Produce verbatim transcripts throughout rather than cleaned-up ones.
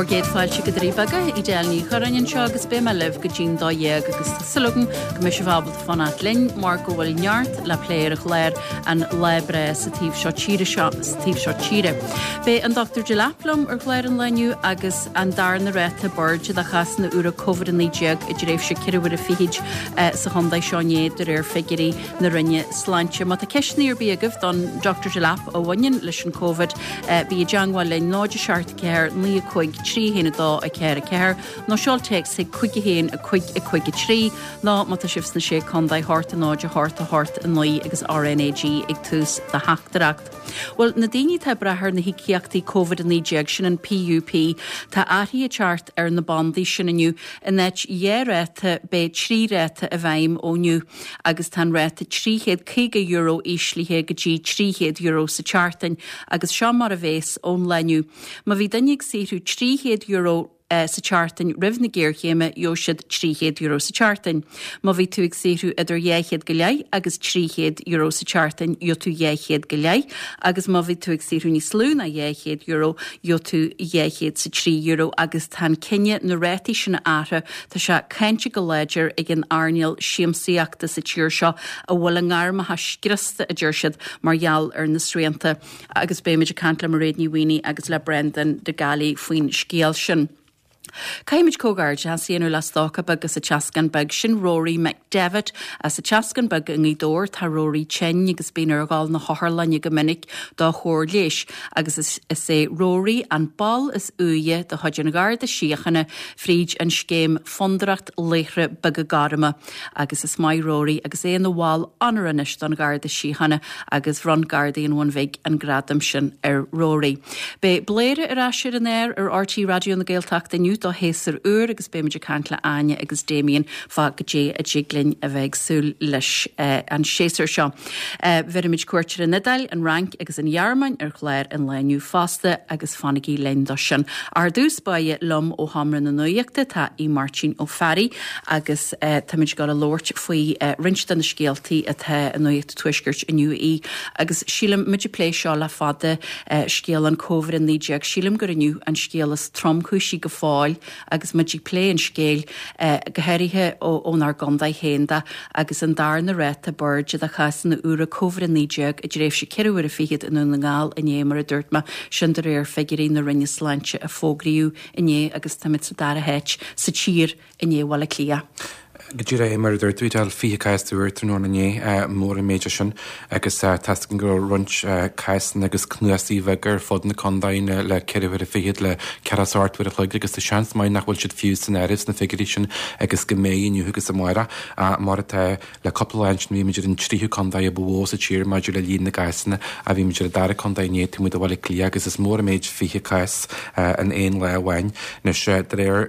Or géad fáilte go dríbaga I déalní chorainn seo agus bé me leh go dín dá dhéag agus sulgan go mis bhabal fanat linn mar go bhfuil neart le pléir a chléir an lebre sa tíb seo tíre seo tíb seo tíre. Bé an Doctor Gillaplam ar chléir an leniu agus an dar na réta burge a chas na ura COVID an níideag I dréibh se cirhfuir a fiid sa chundaid seonéad ar ar figurí na rinne sláinte. Má a ceisníir bíagah don Doctor Gillap ó bhain leis an COVID bí deanghil le náide seart ceir ní a chuig trí héna dá a ceir a ceir, nó seol teag sé chuig héin a chuig a chuig a trí, ná má tá sibs na sé chundaid hart a náide hart a hart a nuí agus R N A G ag tús de heachtarach. Well, na daoine tá brethir na hiciachtaí COVID an níideag sin an P U P tá airtí a teart ar na bandaí sin aniu in net dhé réite bé trí réite a bhaim óniu agus tá réite tríchéad céige euro íslíthe go dtí tríchéad euro sa teartain agus seo mar a bhés ón leniu. Má bhí daine ag saothú tríchéad euro Uh, sa chartain rih na géirchéime jóisiad tríchéad euro sa chartain. Má bhí tú ag saothú idir dhéchéad go leith agus tríchéad euro sa chartain jo tú dhéchéad go leith agus má bhí tú ag saothú ní slún a dhéchéad euro jo tú dhéchéad sa trí euro agus tá cinne na réití sinna ára tá se cainte go léidir ag an airneal siamsaíachta sa tíir seo a bhfuil an gáir a hascrista a dúirsiad margheall ar na srianta agus béimiid a cantla mar réad ní bhaoine agus le Brendan de Gali faoin scéal sin. Caiimiid cógáirde an síanú le stácha agus a teascan bag sin Rory McDevitt as a teascan bag an ídóir tá Rory Chen agus bíar gáil na háthlanne go minic dá chóir léis agus is sé Rory an ball is uie de chuidir na garda siochanna fríd an scéim fondracht léchre bag a garama agus is mai Rory agus é na bháil anranis don garda siochanna agus ron gardaí an bhain an gradam sin ar Rory. Bé bléire ar asir an air ar R T Radio na Gaeltachta nniu do héasar úr agus béimiid a cantla aine agus Damien fa go dé a jiglinn a bheith súl leis uh, an séasar seo. Uh, Verimiid cuairtear an nidal an rank agus an jarmain ar chléir an leniu fásta agus fannigí lenda sin. Ar dús baie lom ó hamran na nuíochta tá I Martin ó Ferry agus uh, táimiid go a lórt faoi uh, rinstan na scéaltaí a the an nuíocht tuisgurt iniu í agus sílam muidir plé seo le fada uh, scéal an COVID an níideag sílam gur iniu an scéalas tromcúisí go fáil agus muidir plé an scéal uh, gohéirithe ónar gandaid hénda agus an dar na réta burge a chas na ura COVID an níideag a dréibh se ceirhfuir a fiad in na ngáil in émar a dúirtma sin de réir figurí na rinne sláinte a fógraíú iné agus tamid sa dar a heit sa tír iné bhla clia. Gydíra é mar dúir dúidal fi caiistúir trúna né mór a méidir sin agus tascin go runt caiistan agus cnuasíh gur fod na condain le ceirhfuir a fiad le cearasartfuir a chluig agus seans mai nach bhfuil siad fiú san airis na figurí sin agus go méonniu agus a mara a mar le copplein mí meidir an tríú condaid a bhó a tíir maidir le líon na gaiisna a bhí meidir dar condainé tú mu a bhil clí agus is mór a méid fi cais an éon le bhhain na sé réir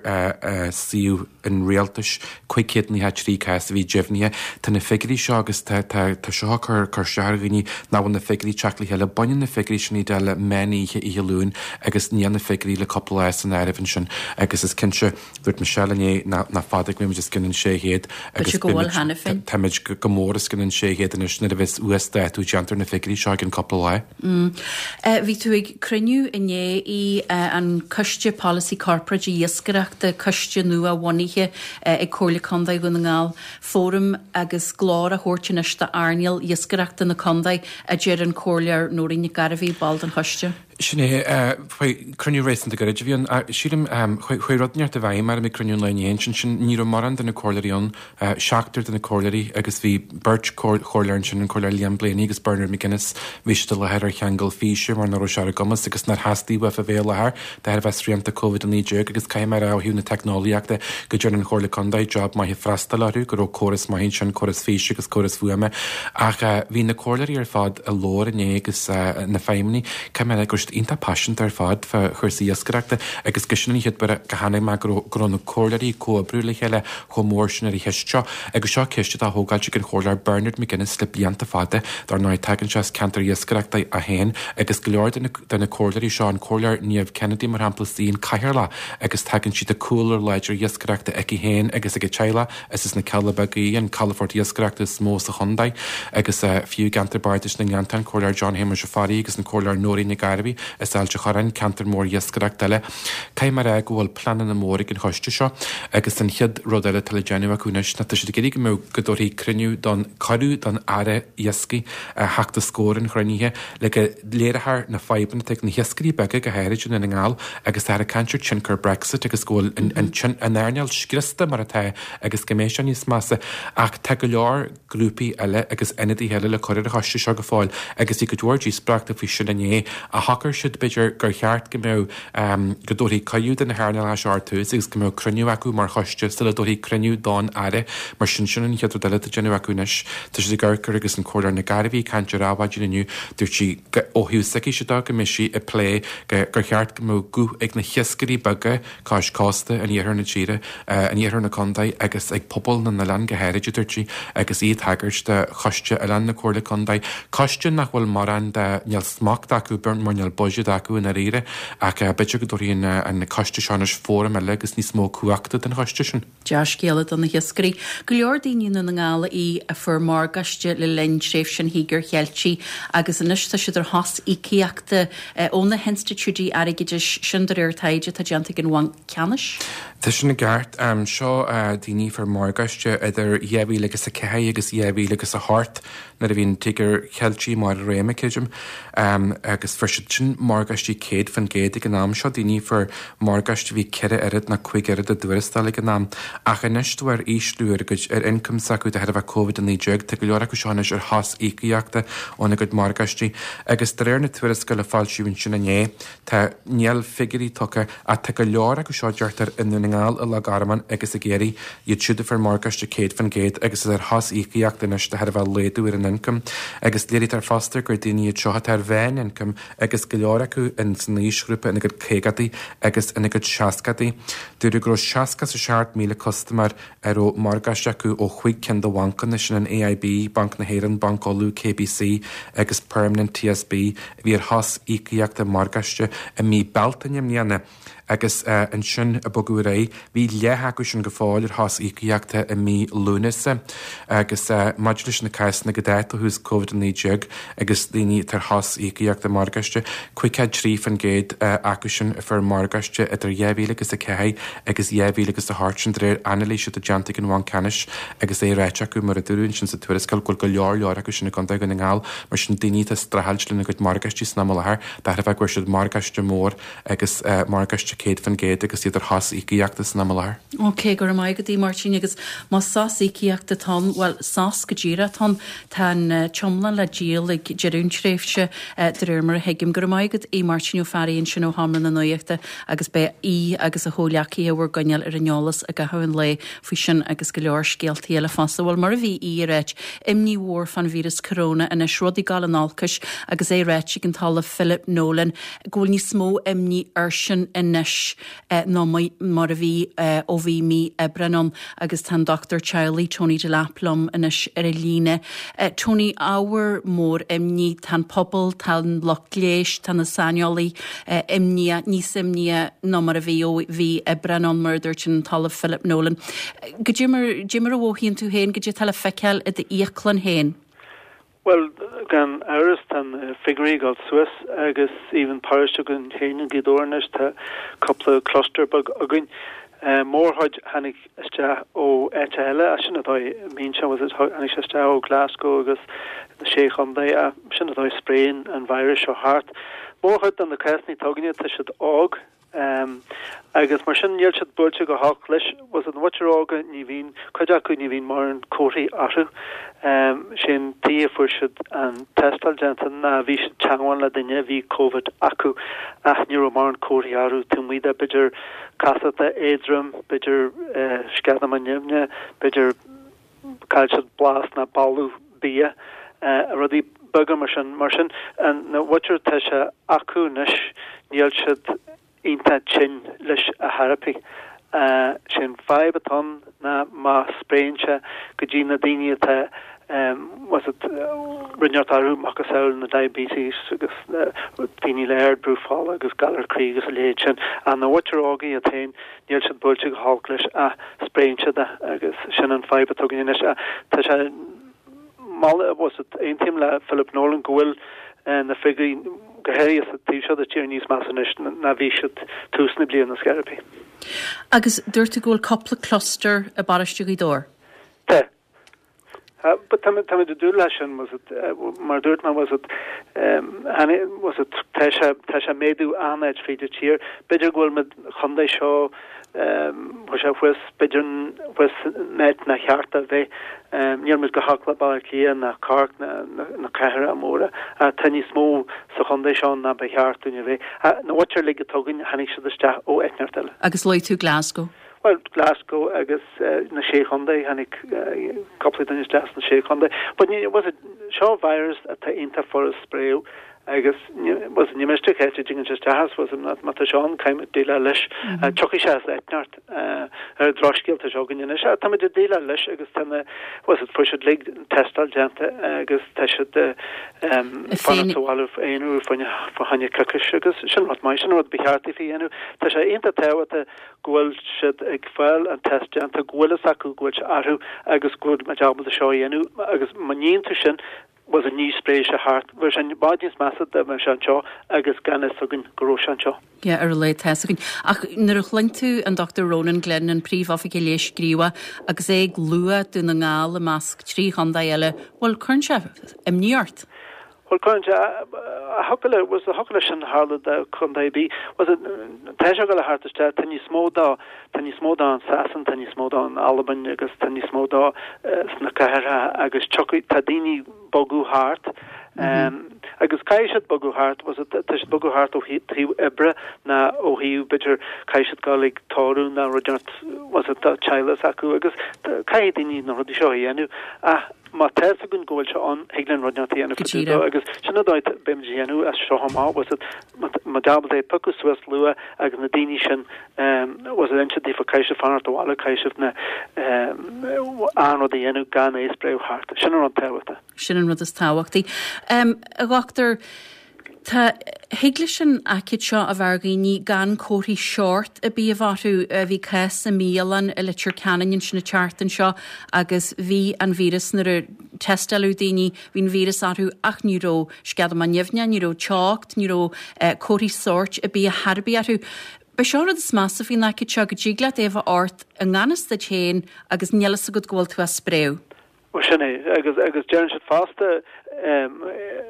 siú an réaltas chuicéad ní hat trí cais a bhí jefnia tá na figurí seo agus tá seo chu chu seaghine náhain na figurí teachlaí heile bain na figurí sin í de le meíthe i heún agus níana na figurí le coppla san airhann sin agus is cinse dúirt me sealané na fáda mé just cinnn sé héad agus táid go mór is cinnn sé héad in sna a bheits uasta tú deantar na figurí seo an coppla le. Bhí tú ag cruniú inné í an coiste policy corporate i dhéascareachta coiste nua bhainithe ag cóirla condaid go na ngáil fórum agus glár a thuirteaniste airneal dhéascareachta na condaid a déir an cóirlear nóirín garabhí bald an choiste. Sinné cruniú rééis an goid bhíon sílim chuirodneart a bhaim mar mé cruniún leon sin sin ní maran den na cóirlaíon seachtar den na cóirlaí agus bhí burt chóirlearn sin an cóirleir líon blianaí agus Bernard McGuinness víiste le heir cheangal físe mar nó se gomas agus nar hastíí wef a bhéile thir de ar bheitríanta COVID an níideag agus caiimar a hiún na technoliaachta go dúir an chóirla condaid job mai freistalú gur ó choras maihinn sin choras físe agus choras fuame ach bhí na cóirlaí ar fád a lór inné agus na féimní caiimena gur ínta passion ar fád fe chuirsaí ascareachta agus go sinna hiad bar gohanana me gurna cóirlaí cóbrúla heile chomór sin ar heisteo agus seo ceiste a thógáilte an chóirleir Bernard McGuinness le blianta fada dar ná tegann se cantar ascareachta a héin agus go leir denna cóirlaí seo an cóirleir níomh Kennedy mar hamplasíon caiirla agus tegann siad a coolar leidir ascareachta ag héin agus ag teile is is na Calabagaí an California ascareachta smó a chundaid agus fiú gantar baidir na gantan cóirleir John Hamer Safari agus na cóirleir nóí na Garabí Gardaí is ailte chorain cantar mór iascarach deile. Cai mar ag bhfuil planan na mórig in choiste seo agus an chiad rodile talgéanú a cúnis na tuisi géig mé godorí cruniú don carú don ara iasci heachta scórin chroníthe le go léirethar na feiban te na hiascarí bege go héiriid in ngáil agus ar a cantir tincur Brexit agus ggóil an airneal scrista mar atá agus goméis an níos massa ach te go leor grúpi eile agus inadí heile le choir a choiste seo go fáil agus í go dúirdí sprachta fi sin ané a hacar siid beidir gur cheart go mé go dóí caiú den na hairneal a seartús agus go mé cruniú acu mar choiste sta le dóí cruniú don aire mar sin sin an cheadú deile a genú acunis tá sé ggurcur agus an cóir na garhí cantir ráhaidú naniu dúir si óhiú saí se dá go misisi i lé gur cheart go mó gu ag na hiascarí bage cáis cásta an dhéar na tíre an dhéar na condaid agus ag pobl na na land gohéidir dúirtí agus iad hagart de choiste a land na cóirla condaid coiste nach bhfuil mar an de neal smacht acu burn mar neal boide acu in a réire ach beidir go dúirí an na coiste seanas fóram eile agus níos mó cuaachta den choiste sin. Deas céala an na hiascarí. Go leor daoine na ngála í a fur mar gaiste le lein séf sin hígur cheiltí agus an nusta siidir has í cíachta óna henstitúdí aigidir sindarir taide tá deanta gin bhain ceannis? Tá sin na gceart seo daoine far margaiste idir dhéhí legus a cethe agus dhéhí legus a hart na a bhíon tugur cheiltí mar a réime céidim agus frisid sin margaistí céad fan géad ag an nám seo daoine far margaiste bhí ceire airad na chuig airad a dúirastal ag an nám ach an neistú ar íslúir go ar incom sacu de headh COVID in níideag te go leor acu seánis ar has ícaíachta óna go margaistí agus de réir na tuiras go le fáilisiún sin ané tá neal figurí tucha a te go leor acu seo deartar in ngáil a le garman agus a géirí iad siúda far margaiste céad fan géad agus ar has ícaíachta nes de headh léadú ar an incom agus léirí tar fastar gur daoine iad seo tar bhéin incom agus go leor acu in san níosgrúpa ina go cégadí agus ina go seacadaí dúir gro seaca sa seart míle customar ar ó margaiste acu ó chuig cin do bhacan sin an A I B, Bank na Héireann, Bancáilú, K B C agus Permanent T S B bhí ar has ícaíachta margaiste a mí beltainnim níana agus uh, an sin a bogu ré hí léthaú sin go fáil ar has ícaíachta a mí lúnasa agus uh, maidilis na caiisna go déit a hús COVID níideag agus daoine tar has ícaíachta margaiste chuicad trí fan géad uh, acu sin far margaiste idir dhéhí agus a cethe agus dhéhí agus a hart sin réir analíise a deanta an bhain canis agus é réite acu mar a dúrún sin sa tuariscail goil go leor leor acu sinna conta go ngáil mar sin daoine a strahalsle na go margaistí sna lethir dar bheith gur siad margaiste mór agus uh, margaiste céad fan géad agus idir has ícaíachtas na lethir. Ok, gur mai go dtí Martin agus má sás ícaíachta tán bhil sás go ddíra tán tá chomlan le díal ag dearún tréifse de réir mar a heigim gur mai go í Martinú fearíonn sin ó hamlan na nuíochta agus be í agus a hóleachaí a bhar gaineal ar anolalas a gahann le fao sin agus go leor scéaltaí eile fása bhil mar a bhí í réit imní mhór fan vírus corona ina srodí gal an álcais agus é réit ag an talla Philip Nolan ggóil ní smó imní arsin inis Uh, no mar a bhí uh, ó bhí mí uh, brenon agus tan Doctor Chiley Tony de Laplum inis ar a líne. Uh, Tony áhar mór imní tan pobl tan lochléis tan na saniolaí uh, imní níos imní no mar a bhí ó bhí uh, brenon murder sin tal Philip Nolan. Uh, go Jimmer Jimmer a bhóhíonn tú héin go dtí tal feiceal a d íoclan héin? Well, gan áras tan uh, figurí gáil Swiss agus even Paris gan héin gidórnes tá couple cluster bag agin uh, mór hod hanig iste ó etile a sin atá mín se was it hanig iste ó Glasgow agus na sécham dé a sin atá sprain an virus o hart mór hod an na casni togine te siid og Um, agus mar sin níl siad builte go hách leis was an watcher ága ní bhín chuide acu ní bhín mar an cóirí aru um, sin tí fuair siad an testal genta na bhí siad teagháin le duine bhí COVID acu ach níor mar an cóirí aru tú muide beidir casata éadrom beidir uh, scada man nimne beidir cail siad blas na balú bia uh, a rudí bugam mar sin mar sin an na watcher te se acu nes níl siad Inta chin leis a therapy uh, sin five aton na ma sprainse go dtí na daine te um, was it uh, rinneartarú macasail na diabetes agus uh, daine léir brúfáil agus galar crí agus a léid sin an na watcher ágaí a tain níl siad builte go hálk leis a sprainse de agus sin an five atogin leis a tá se mal was it ein tim le Philip Nolan gohfuil na figurí gohéir a tí seo a tíir níos meis na bhí siad túsna blian na scarpaí. Agus dúirta ggóil coppla cluster a baristeach í dór? Te. Uh, but tam tam de dulashen was it uh, mar durtman was it um and was it tasha tasha medu anage feature cheer bidder gol med khonday show um was was bidder was net na harta ve um near mit gehakla ba kia na kark na na kahra amora a tani small so khonday show na be hart in ve na watcher lig togin hanig should sta o etnertel agus loy to Glasgow. Well, Glasgow agus uh, na Sheikh-Honda, hannig uh, couple of things na Sheikh-Honda. But it was a show virus at the interforest spray. Agus was a nimestic hedging and just has was not Matashawn came at Dela Lish, Chokishas Etnart, uh, Droshkill to Joggin in a shot. Tam de Dela Lish, Agus Tana was it pushed leg testal janta, Agus Tasha the um, Fana to Wall of Anu for Hanya Kakish, Agus shall not mention what be hearty for Anu. Tasha ain't a tower the Gwil shed egg file and test janta, Gwilasaku, which Aru, Agus good Majab the show Anu, Agus Manin to Shin. Was a new spray a heart version body's massive the Shancho agus Ganis Sugin Gro Shancho. Yeah, a relate testing. Ach nirchling to and Doctor Ronan Glenn and Priv Officilish Griwa agus eg lua dun na ngal mask three Honda yelle well Kernchef im Niart. Well, Kerncha a huckler was the huckler shan harla the Kundai be was it Tashagal heart to tani smoda tani smoda Sasson tani smoda Alban agus tani smoda Snakara agus Chucky Tadini Bogu heart um agus kaishat Bogu heart was it tish Bogu heart of he ebra na o he bitter kaishat galig toru na rojant was it the chilas aku agus kaidini no the show yenu ah ma tesagun goilcha on Higlan Rodnati and Fudo agus Shanadite Bemgianu as Shohama was it Madabde Pucus was Lua agus Nadinishan um was it entity for Kaisha Fanner to Walla Kaishif na um Arno the Yenu Gana is brave heart. Shannon Tawata. Shannon Rodas Tawakti. Um a doctor Tá higlishin acid seo a bhargaí ní gan cóirí short a bí a bharú a bhí cais a mílan a litir canan sin na chartan seo agus bhí an vírus nar a testalú daoine hín vírus arú ach níró scead man neamhne níró teacht níró cóirí sort a bí a harbí arú. Ba seán is massa hí acid seo go ddígla éh ort a nganas de chéin agus nelas a go ghil tú a spréw. Well, sinné agus agus Jan should faster um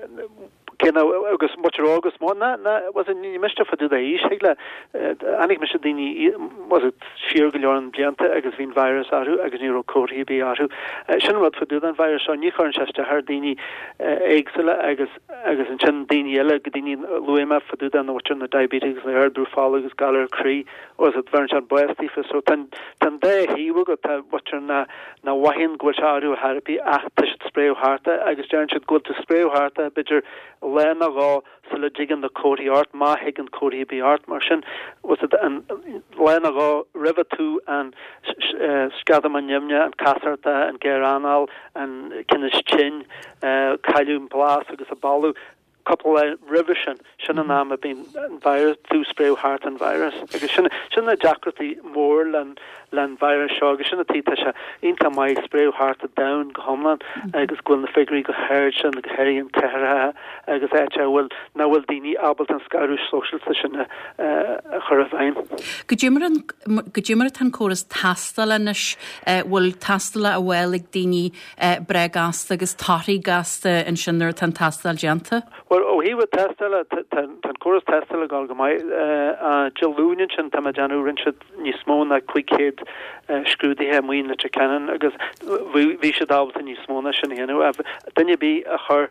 Kena agus much August mo na na was in Mister for the Ishigla anig Mister Dini was it sheer gillion blianta agus vin virus aru agus niro cori be aru shin what for do that virus on Nichorn Chester her Dini eggsela agus agus in chin Dini ella Dini Luema for do that watching the diabetes the herd brufal agus galler cree was it Vernchan Boesti for so tan tan day he will go to watching na na wahin gwacharu harpi ach tish spray harta agus Jan should go to spray harta bitter Lena go sila jigan the Cody art ma higan Cody be art marshin was it and Lena go river two and Skadamanyamnya and Kasarta and Geranal and Kinish Chin uh Kailum Blas agus a balu couple of revision shouldn't mm-hmm. have been virus through spray heart and virus because shouldn't shouldn't jackety more than than virus show shouldn't teach into my spray heart down homeland agus go the figure go herd and the herry and terra agus that will now will dini Ableton Scarish social session uh horrifying Gujimran Gujimran chorus tastalanis will tastala a wellig dini bregas agus tari gasta and shinner tan tastal janta. Well, oh, he would testala tan chorus testala galgamai uh Jalunian and Tamajanu Rinchard Nismona quick head screw the hem ween that you can agus we should have the Nismona shin you know then you be a her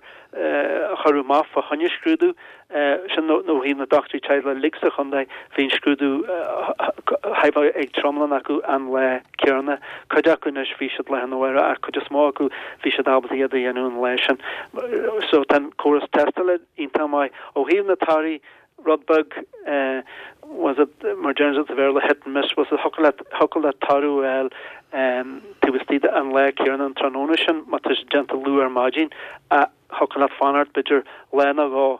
uh haruma for honey screwdu uh shin no no he the doctor child lixa honda fin screwdu have a tromlanaku and le kirna kajakunish we should le no where could just smoke we should have the other you know lesson so then chorus testala in tamai oh he the tari Rodbug uh was it Marjans of the Verla hit and miss was a huckle huckle at Taru el um to was the and le kirna and Tranonishan matis gentle luar margin uh huckle at fanart bitter lena go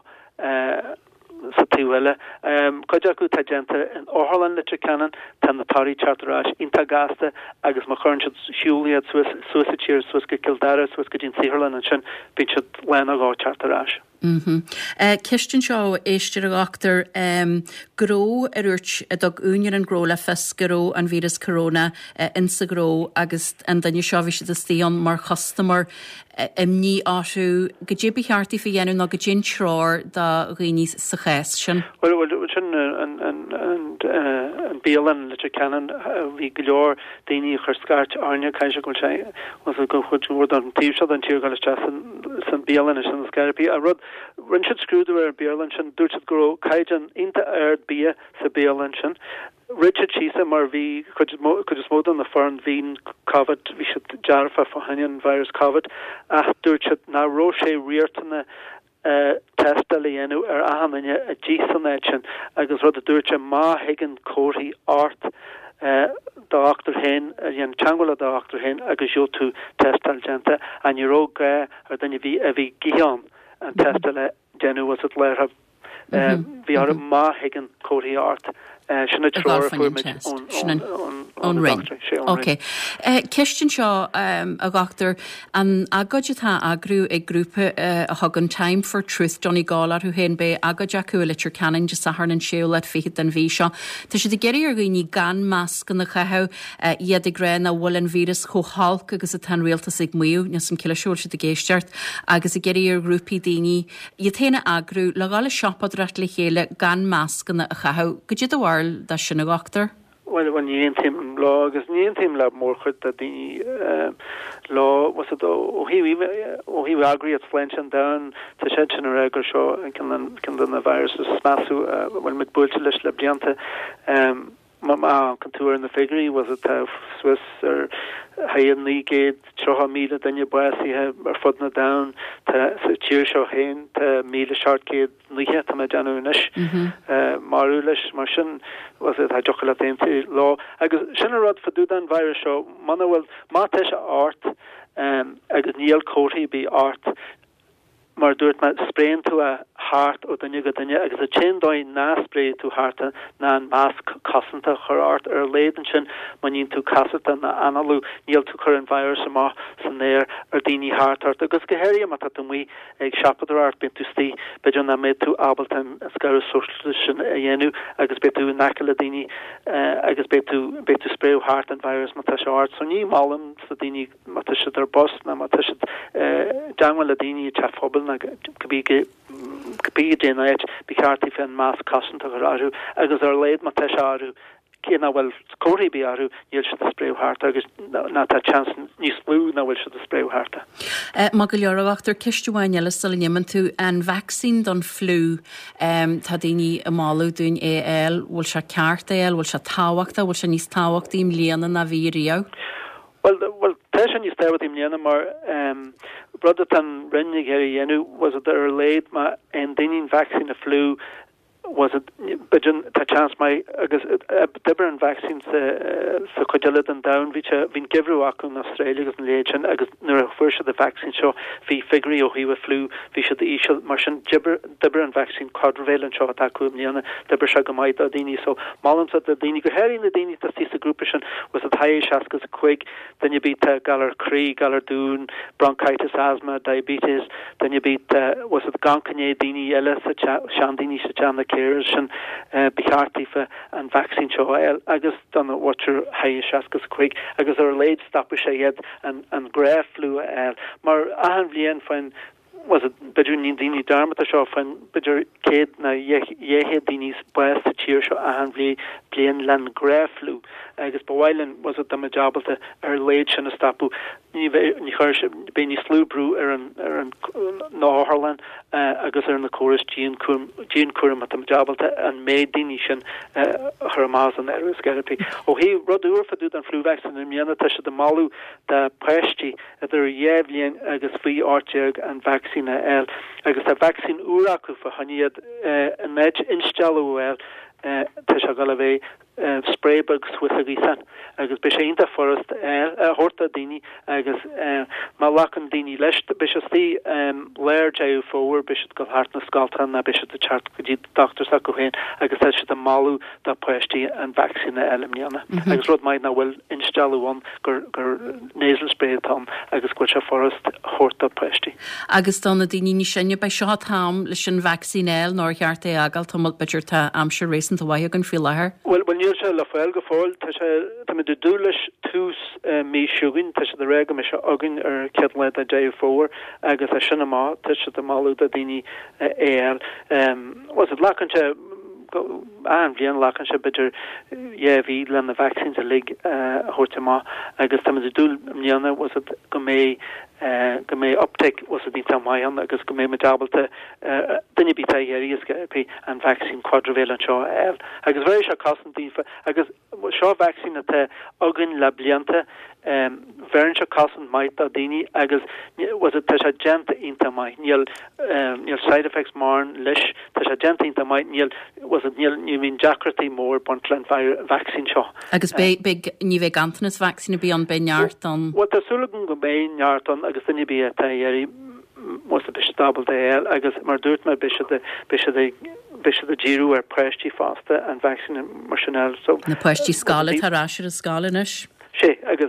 uh Satiwella, um, Kajaku Tajenta, and Orlan Litcher Cannon, Tanatari Charterash, Intagasta, Agus Macurnched, Julia, Swiss, Swiss Cheers, Swiss Kildara, Swiss Gajin Sirlan, and Shin, Pinched Lena go Charterash. Kistin seo éistir agachtar gró a ruirt a dog únion an gró le fes gró an vírus corona insa gró agus an danne seo bhí si a stíon mar chostamar im ní áú go débí cheartí fi dhéanú ná go gin sráir da riníos sa chéis sin. Well, well, sin an an an an bélan le canan hí go leor daoine chur scaart airne caiise go sé was go chud an tíobh an tíir gal san bélan is an scarpi a rud run si scrúdú ar bélan sin dúirt go caiidan inta air bí sa bélan sin. Richard Chisa mar vi could just mod on the foreign veen COVID vi should jarfa for hanian virus COVID after na roche reartana uh test alienu er ahamanya a Jason etchen agus rud a dúirte má higgin cóí art uh doctor hen yen changula doctor hen agus jo to test algenta and your og ar then you vi a vi gion and test ale genu was it later uh vi are má higgin cóí art sinna trúr ón ring. Ok. Kistin seo a gachtar an agadtá agrú ag grúpa a hagan Time for Truth Johnny Gallar who hen be agad acu litir canan de sahar an séú le fiad an bhí seo. Tá si de geirí ar ghoí gan masc an na chathe iad i gréin a bhfuil an vírus chohalc agus a tan réalta sig muú nes an ciileisiúil si de géisteart agus i geirí ar grúpi daoine iad téine agrú le gála siopad rat le chéile gan masc an na chathe go dtí do da sinna gachtar? Well, when you ain't him law, because you ain't him lab more good that the law was it oh he oh he agree it's flinching down to shed in a regular show and can then can then the virus is smasu when mit bulchelish labliante um ma contour in the figure was it uh, Swiss or hayan ligate troha mila then you basi have or footna down to cheer show hain to mila short kid liha to majanunish uh marulish marshin was it hajokola tenti law agus shinarod for do dan virus show manuel matisha art um agus neil coty be art mar dúirt me sprayin to a heart ó danne go danne agus a chin dóin ná spray to heart ná an mask cosanta chur art ar léden sin man ín tú casata na analú níl tú chur an virus má san néir ar daoine heart art agus go héir mat at mí ag siapadar art bin tú stí beidir na mé tú abaltan scar social sin a dhéennn agus be tú nacle daoine agus be tú be tú spray heart an virus mat art so ní málam sa daoine mat ar bost na mat dangwal a daoine tafobal na could be generate because if in mass custom to aru agus ar leid mat aru kina well cori be aru you'll should spray heart agus not that chance ní slú na will should spray heart uh magaliorachtar kistuain yella saliniman to an vaccine don flu um tadini amalu dun al will sha cartel will sha tawachta will sha nis tawachta im liana na virio well well teshan you stay with him liana mar um brother tan rennig here yenu was it there late ma and then vaccine the flu was it bidin ta chance my agus different vaccines so could and down which been given in Australia as legend agus near first of the vaccine show vi figure o he flu vi should the issue martian gibber different vaccine quadrivalent show attack niana the beshagamite adini so malams at the dini go in the dini to see the groupation was it high shaskas quick then you beat galler cree galler dune bronchitis asthma diabetes then you beat was it gankanye dini ella shandini shachana cares and uh, bihartifa and vaccine show agus done watcher high shaskas quick agus are late stop yet and and graph flu uh, mar ahan vlien fine was it between dini darmata show fine better kid na ye ye dinis bas cheer show ahan vli plain land graph flu agus bawailen was it the majabal to er late and stapu ni ni harsh be ni slu brew er an er an no harlan agus er in the chorus gene kum gene kurum at the majabal and made dinishan her mas and er is therapy oh he rodur for do the flu vaccine in yana tash the malu the pesti there yevlien agus free archeg and vaccine el agus the vaccine uraku for haniad an edge install well Uh, Tisha Galaway sprébugs with a gisan agus be sé inta forest horta dini agus má lacan dini leist be tí léir déú fór be go hart na sskatan na be a chart godí doctor sa go hen agus se a malú da poisttí an vaccine elimniana agus rod maid na bhfuil instalúan gur gur nasal spray tam agus go se forest horta poisttí. Agus donna daoine ní sinne bei seo tam leis an vaccinéil nóir cheart é agal tomul beidirta amsir rééis a bhaid an fi lethir. Well well níl se le fáil go fáil tá sé me de dúlis túús mí siúgin tá se de réga me se agin ar ce le a dé fór agus a sinna má tu se a máú a daoine éal was het lacan se an bblion lachan se beidir éhí le na vaccines a lig hortamá agus tam de dúl mniana was het go mé go mé optek was het ní mai an agus go mé medabalte dunne bit éris pe an vaccine quadrival an seo el agus ver se cosdífa agus seo vaccine a agin le blianta ver se cosan mait a déine agus was het te se gente inta mai níl níl side effects mar leis te se gente inta mai níl was het níl ní vín jacratí mór pontlen vaccine seo agus be ní bheith gantanas vaccine bí an beart an wat a sulgan go beart an agus dunne bí éri most be stabel de agus mar dúirt me be be be a ddíú ar prestí fásta an vaccine marsinel so na puisttí scala tarrá a scalanis. sé agus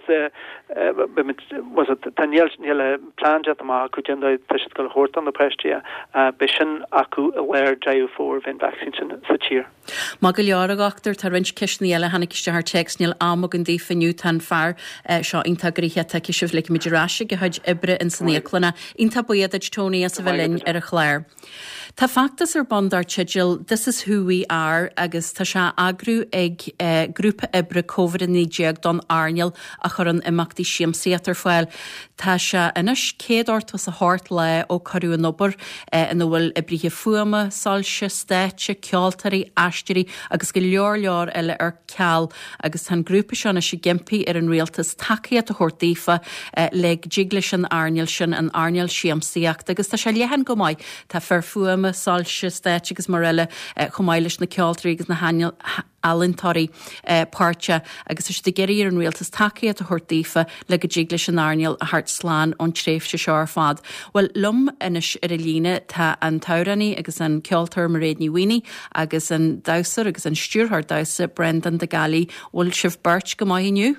was tanile planje má chu te go hort an de prestia be sin acu a léir déú fór vin vaccine sa tír. Má go learagachtar tar rins ceisní eile hanig iste haar textníil amgan dí finiu tan fear seo intagríthe te kisih le midirráise go haid ibre in san éclana inta buiad tóní a sa bhelinn ar a chléir. Tá factas ar bandar tsigil, this is who we are, agus tá se agrú ag uh, grúpa ibre COVID in níag don arneal a chur an imachtaí siamsaíar foiil. Tá se inis céadart was a hart le ó choú an obair uh, in bhfuil ibrithe fuama, salse, stéite, ceoltarí, aisteí agus go leor leor eile ar ceall agus tan grúpa sena sé gimpi ar an réaltas takeíad a chóirtífa uh, le jiglis an arneal sin an arneal siamsaíacht agus tá se lehan go maiid tá fer fuama salse stéite agus mar eile chomáiles na ceoltarí agus na haneal allintáí páirte agus is de geirí an réaltas takeíad a chóirtífa le go ddíglis an arneal a hart sláán ón tréimh se seár fad. Well lum inis ar a líne tá an tauraní agus an ceoltar mar réad níhuioine agus an dausar agus an stúrthart dausa Brendan de Galí bhfuil sibh beirt go maithniu.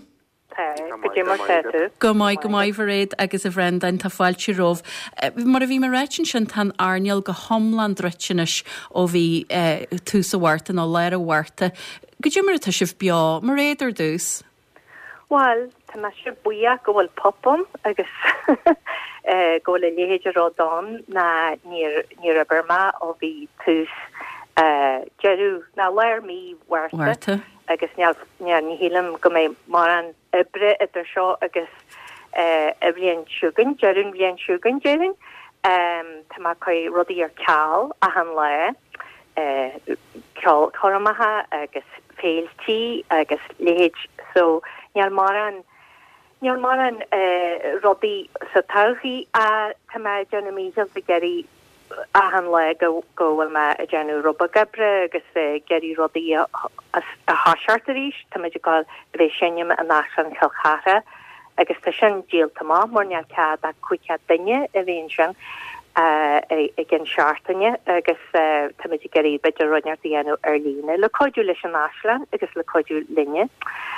Go mai go mai réad agus a bhrendain tá fáilte róh. Mar a bhí mar réitin sin tan arneal go homland riitinis ó bhí tús a bhharta nó leir a bhharta. Go dtí mar a tá sibh beá mar réidir dús? Well, tá me si buíach go bhfuil popom agus go le léhéidir rádán na ní a Burma ó bhí tús jeú na leir mí bhharta. agus ní hílam go mé mar an ibre idir seo agus a bblion siúgan jeún blion siúgan jeún tá má chu rudaí ar ceall a an le choramathe agus féiltí agus léhéid so neall mar an neall mar an rudaí sa tauchaí a tá má deanna míhil a geirí a han le go gohfuil me a genú roba gabre agus geirí rodí a háseartaríis tá meidir gáil bheith sinne a nach an chilchara agus tá sin díal tamá mór neall cead a cuicead daine a bhíon sin i gin seaartaine agus tá meidir geirí beidir roineart dhéanú ar líne le coidú leis an Aslan agus le coidú linne.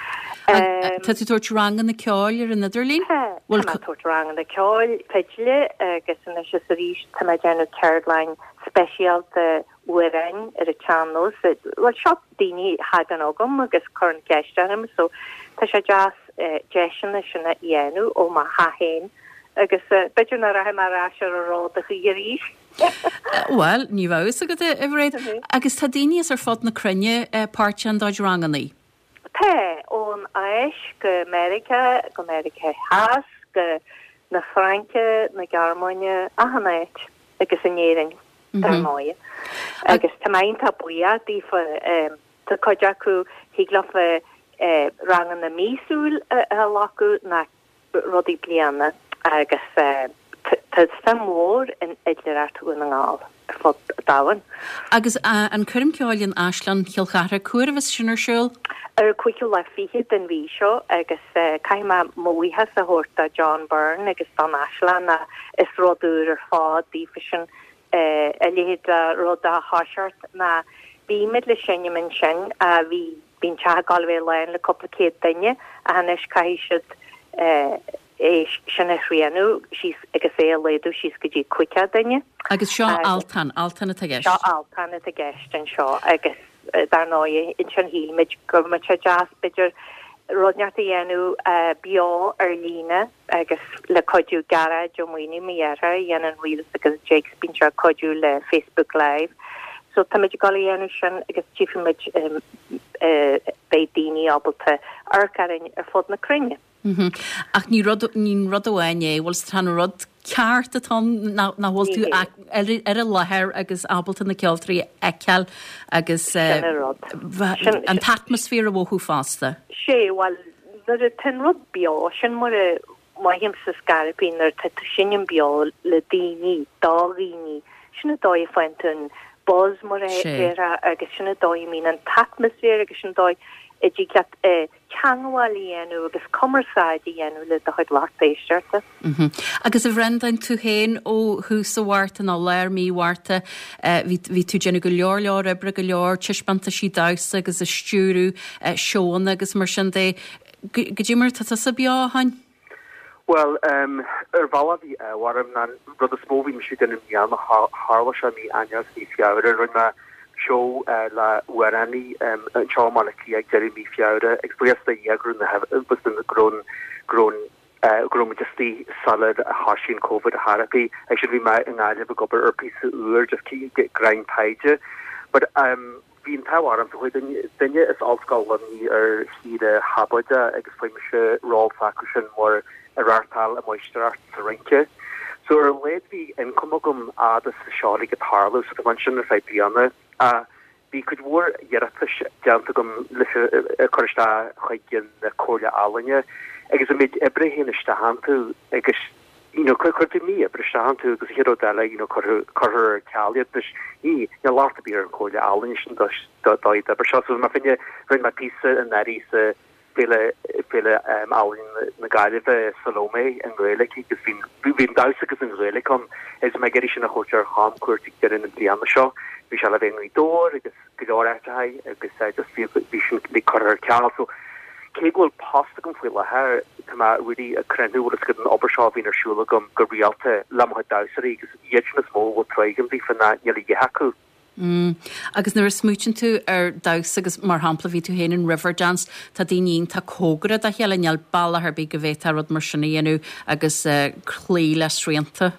Tá tú tuairt rang an na ceáil ar an Idirlín? Bhfuil tuairt rang an na ceáil peile agus in is a ríis tá me déanú Caroline speisialta uarein ar a channels bhil seo daoine hagan ágam agus chun ceisteirim so tá sé jazz deisina sinna dhéanú ó má hahéin agus beidir na raibh mar ráise a rád a chu ríis. Well, ní bhs a go i bhréid agus tá daoine ar fád na crunne páirte an dáid ranganí. Pe ón Ais go America go America Haas go na Franke na Garmoine a hannéit agus innéing darmáie agus tamáinta buia tí tá coide acu híglafa rangan na mísúil a lacu na rodí bliana agus tá sam mór in idirartú an ngáil fod dawan. Agus an chum ceáilíonn Aisleán cheolchara cuaireamh sinar siúil? Ar cuiiciú le fihe den bhí seo agus caiime móíthe a thuirta John Byrne agus Don Aisleán a is rodúr ar fád dífisin a léad rud a háseart na bhí mid le sinne min sin a bhí bín te galvé lein le coppla daine a hanis cai siad é sinna chríanú síos agus é léadú síos go dtí cuiice daine. Agus seo altan, altanna a gceist. Seo altanna a gceist an seo agus dar náide in sin híimiid go me te jazz beidir rodneart a dhéanú beá ar lína agus le codú gara Jomuoine miara dhéanaan rilas agus Jakes bín se codú le Facebook Live. So táid galíhéanú sin agus tífimiid bé daoine ábalta arcarin ar fód na crinne. Ach ní nín rud óhaine bhil tan rud ceart atá nahil tú ar a lethir agus ábalta na ceoltarí eiceal agus an atmosfér a bhthú fásta. sé bhil nar a tin rud beá sin mar a maihim sa scarpín ar te sinim beá le daoine dághíní sinna dóid fáintún buzz mar a agus sinna dóid mín an atmosfér agus sin dóid i dtí ceanháilíhéanú agus commerceáidíhéanú le do chuid látéisiirta. Agus a bhrendain tú héin ó hús ahharta ná léir míhharta hí tú dénne go leor leor ebre go leor tiispanta sí dasa agus a stúrú seónna agus mar sin dé go ddímar tá sa beáhain? Well, um, ar bhla bhí warm na rud a smóhí me siú den meán hála se mí aine ní fiáir runna show la warani um trauma la ki Jeremy Fiora expressed the year na have was in the grown grown uh grown majesty solid hashin covid therapy actually my and I have a couple or piece or just keep get grind page but um being power am so then then is all skull when you are he the haboja explain raw faction more artal moisture rinke so er led be in komogum a the shawty guitar so the mention if I piano Uh, bí could war yeratish jantagum lisha korsta chagin the Corla Alanya agus mid ebrehinish ta hantu agus you know could be me ebrehhantu because hero dala you know kor kor Calia this e ya lot to be in Corla Alanya das da da da so ma finne when my piece and that is uh fele fele um Alin na gaive Salome and really keep the fin been dausigus in really come is my gerish na hocher ham kurtik der in the am show we shall have any door agus go after high agus I just feel we should be cut her cal so kegel pasta gum fwy la her kama really a krendu wat skid an obershaw in her shula gum go realte lam ha dauseri agus yechna small wat treigen bi fan that yeli yaku Mm. Agus nuair smúin tú ar daus agus mar hampla ví tú héin in Riverdance tá daoín tá cógrad a heala neall balla ar bí go bhéit a rud mar sinnaíanú agus clí le srianta.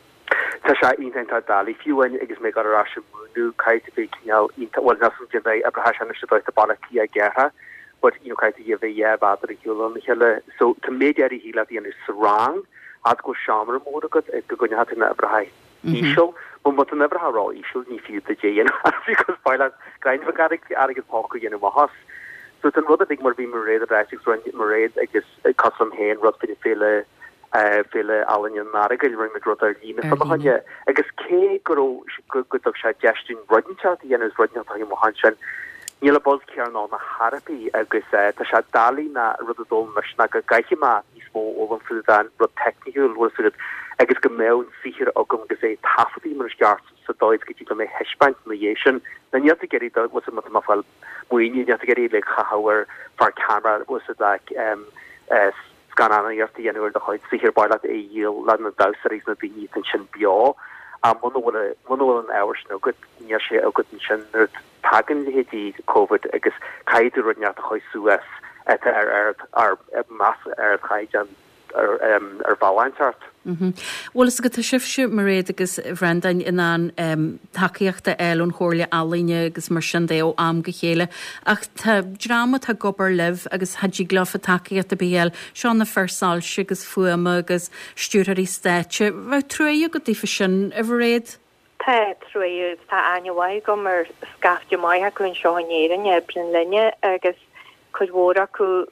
Tá sé intenta dalí fiúin agus mé gar ra múnú caiite bé cinál bhil nasú gé a bra an se a bannaí a gera, but you caiite a bheith é bad a hiúlan heile so tá méidir híla í an is rang a go seaamar mór ag go gonne hat na a brahaid. Ísio, but but never have all issues ni fiú the J and because pilot grind for garrick agus poker yen ma has. So then rather big more be marade the basics run marade I guess custom hand rod for the fele uh fele Alan and Mariga ring the brother yin behind you. I guess K go good good of suggestion running chat yen is running on him hanshan. Nila buzz cairn on a therapy agus uh ta dali na rudadol mashna ga gaihima is mo over for the rud technical was it agus go mewn sihir agam go sé tafadí mar gart sa doid go go mé hespant nation na ni to get it was mat ma fall muini ni to get it like how far camera was it like um uh scan an you the anywhere the height sihir by like a yield la na dauseries na bi tan sin bio am one one one hours no good ni sé a good sin er tagen hedi covid agus kaidu rudnja to suas at ar ar mass ar kaijan ar um ar balance Mhm. Well is go tá sibse mar réad agus bhrendain in an um, takeíochta eilún chóirla alíne agus mar sin dé ó am go chéile ach tá drama tá gobar liv agus hadí glaf a takeíochta béal seán na fersáil sigus fuama agus stúraí stéite bh truú go dtífa sin a bhréad? Tá truú tá aine go mar scafte maithe chun seonéan ebrin linne agus chud mhóra chu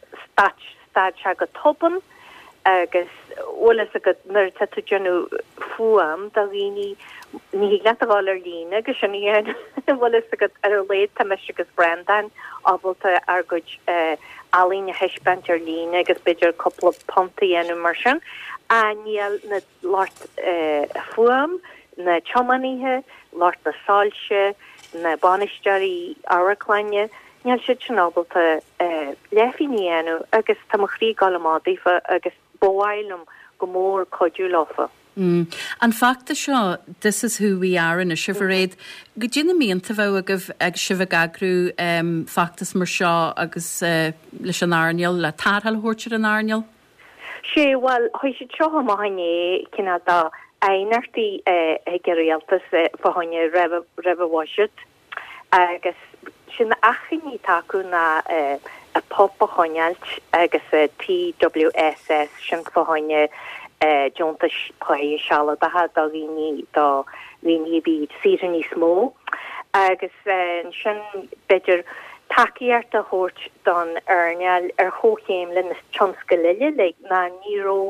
stad se go toban agus ólas a go nuir tú genú fuam da rini ní le aáir lína agus sin bhil is agad ar léad tá me agus brandan ábalta ar go alína heisbentar lína agus beidir couple pontaí enú mar sin a níl na láirt fuam na chomaníthe láirt na sáilse na banisteí áraláine níl si sin ábalta lefiní enú agus tá chrí galmádaífa agus bóhailm go mór codú láfa. Mm. An facta seo, this is who we are in a sifaréid. Go dtína míonta bh agah ag sibh gagrú um, factas mar seo agus uh, leis an airneal, le tarthal thuirtear an airneal? sé well chuis si seo mahané cinna dá einartí ag réaltas fahaine rah agus sin achaní taú na a pop a choinealt agus T W S S sin fahaine Jonta poi shala da ha da rini da rini bid season smó agus sin beidir takeart a hort don erneal er hoogheim lin is chanske lille le na niro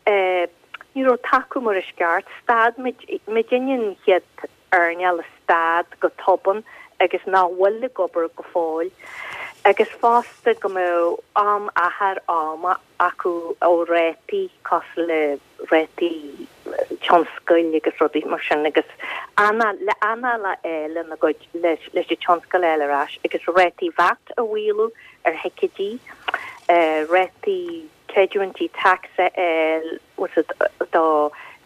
niro taku mar skart stad medjin het erneal stad go toppen agus na wolle gober go fáil agus fásta go mó am ahar ama acu ó réti cos le réti tjonscoil agus rodí mar sin agus anna le anna la eile na go leis leis de tjonscoil eile ras agus réti vat a wheelu ar hekidí uh, réti kejuantí taxa el was it da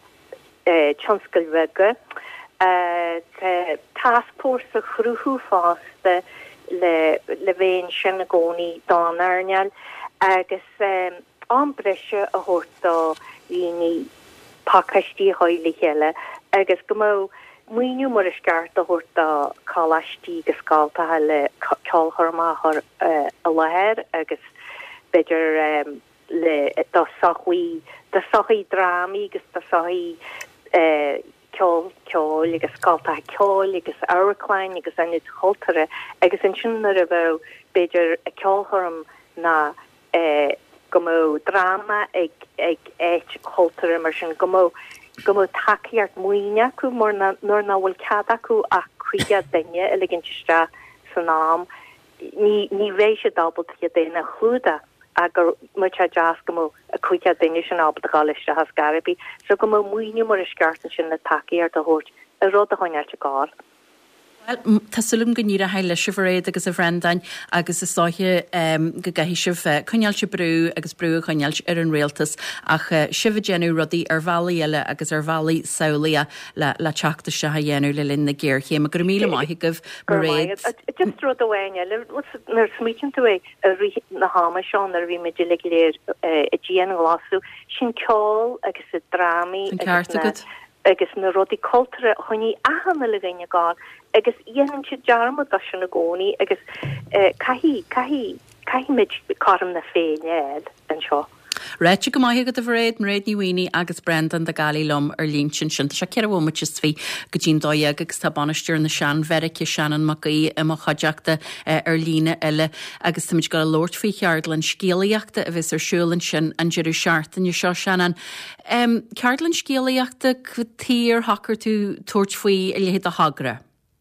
uh, tjonscoil vege uh, taskforce a chruhu fásta le le vein sin goni don arneal agus um, an brise a horta vini pakastí hoile hele agus gomo muinu mar skart a horta kalastí geskalta hele kalharma har uh, a leher agus beidir um, le da sahui da sahi drami gus da sahi uh, ceol ceol agus scalta ceol agus áirclain agus an choultere agus an sin a bh beidir a ceolharm na eh, gomo drama ag ag éit choultere mar sin gomo gomo takeart muoine acu mór na nóir na bhfuil cad acu a chuige daine a ligin stra san nám ní ní bhééis se dabalt a déna chuúda agur mu jazz go a cuiice daine sin ab a gáiste has garbi, so go muoine mar is scartan sin na takeí ar a hort a rud a háineart a gá. Well, Tásúlum go níra heile sifaréid agus a bhrendain agus is sáithe um, go gaithí sibh coineal si brú agus brú coineal ar an réaltas ach uh, sibh genú rudaí ar bhelaí eile agus ar bhelaí saolia le, le teachta se ha dhéanú le linn na ggéir chéim a gur míle maithí goh mar réad. Just rud a bhaine nar smítin tú é a rí na háma seán ar bhí meidir le léir a ddíana glasú sin ceol agus a drámaí agus na rudí cultúre chuní ahanana le gaine gáil agus dhéanaan si dearma da sin na gcónaí agus caihí caihí caihíid carm na féinéad an seo. Réite go maithe go a bhréad mar réad níhaoine agus Brendan de Galí lom ar lín sin sin se cear bhfuil muid is fhí go dtín dóag agus tá banisteir na sean verice seanan macaí a mo chadeachta ar lína eile agus táid go Lord fao cheardlan scéalaíachta a bheits ar siúlann sin an deidir seaartan seo seanan. Um, ceardlann scéalaíachta go tír hacar tú tuairt faoi a léhéad a hagra.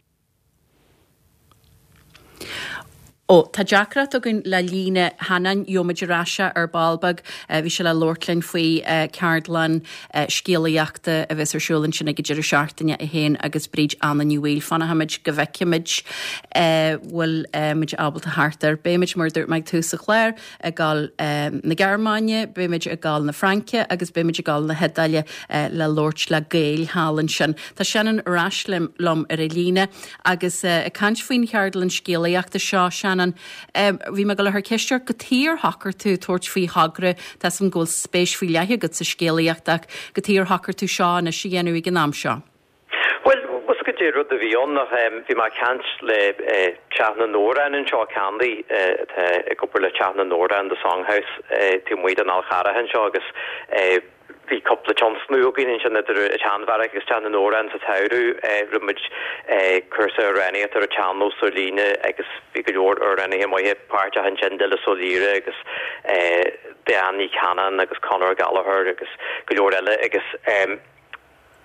Ó, tá deacrat a gon le lína hanan iomaidirráise ar balbag bhí se le Lordlinn faoi ceardlan scéalaíachta a bheits ar siúlann sin ag idir seaartaine a héin agus bríd anna nniuhil fanna haid go bheceimiid bhfuil muid ábalta háartar. Béimiid mar dúirt meid túsa chléir a gáil na Gearmáine, béimiid a gáil na Franke agus béimiid a gáil na hedaile le Lord le Gael hálan sin. Tá seanan aráslim lom ar a lína agus a cant faoin cheardlan scéalaíachta seo sean Um, bhí me go le th ceistear go tír hacar tú tuairt faoi hagra tá san ggóil spéis faoi lethe go sa scéalaíochtach go tír hacar tú seo na si dhéanú ag an am seo. Well, was go dé rud a bhíon nach bhí mar cant le teachna nóra an seo candaí ag gopur le teachna nóra an the Songhouse tú muid an alcharahan seo agus hí couple Johnsnú gin in sin idir a teanmhar agus teanna nóra an sa tairú rumid cursa a rennie ar a teanó solíne agus bhí go leor ar rennie a maithe páirte an sin de le solíre agus Deanní Cannon agus Conor Gallagher agus go leor eile agus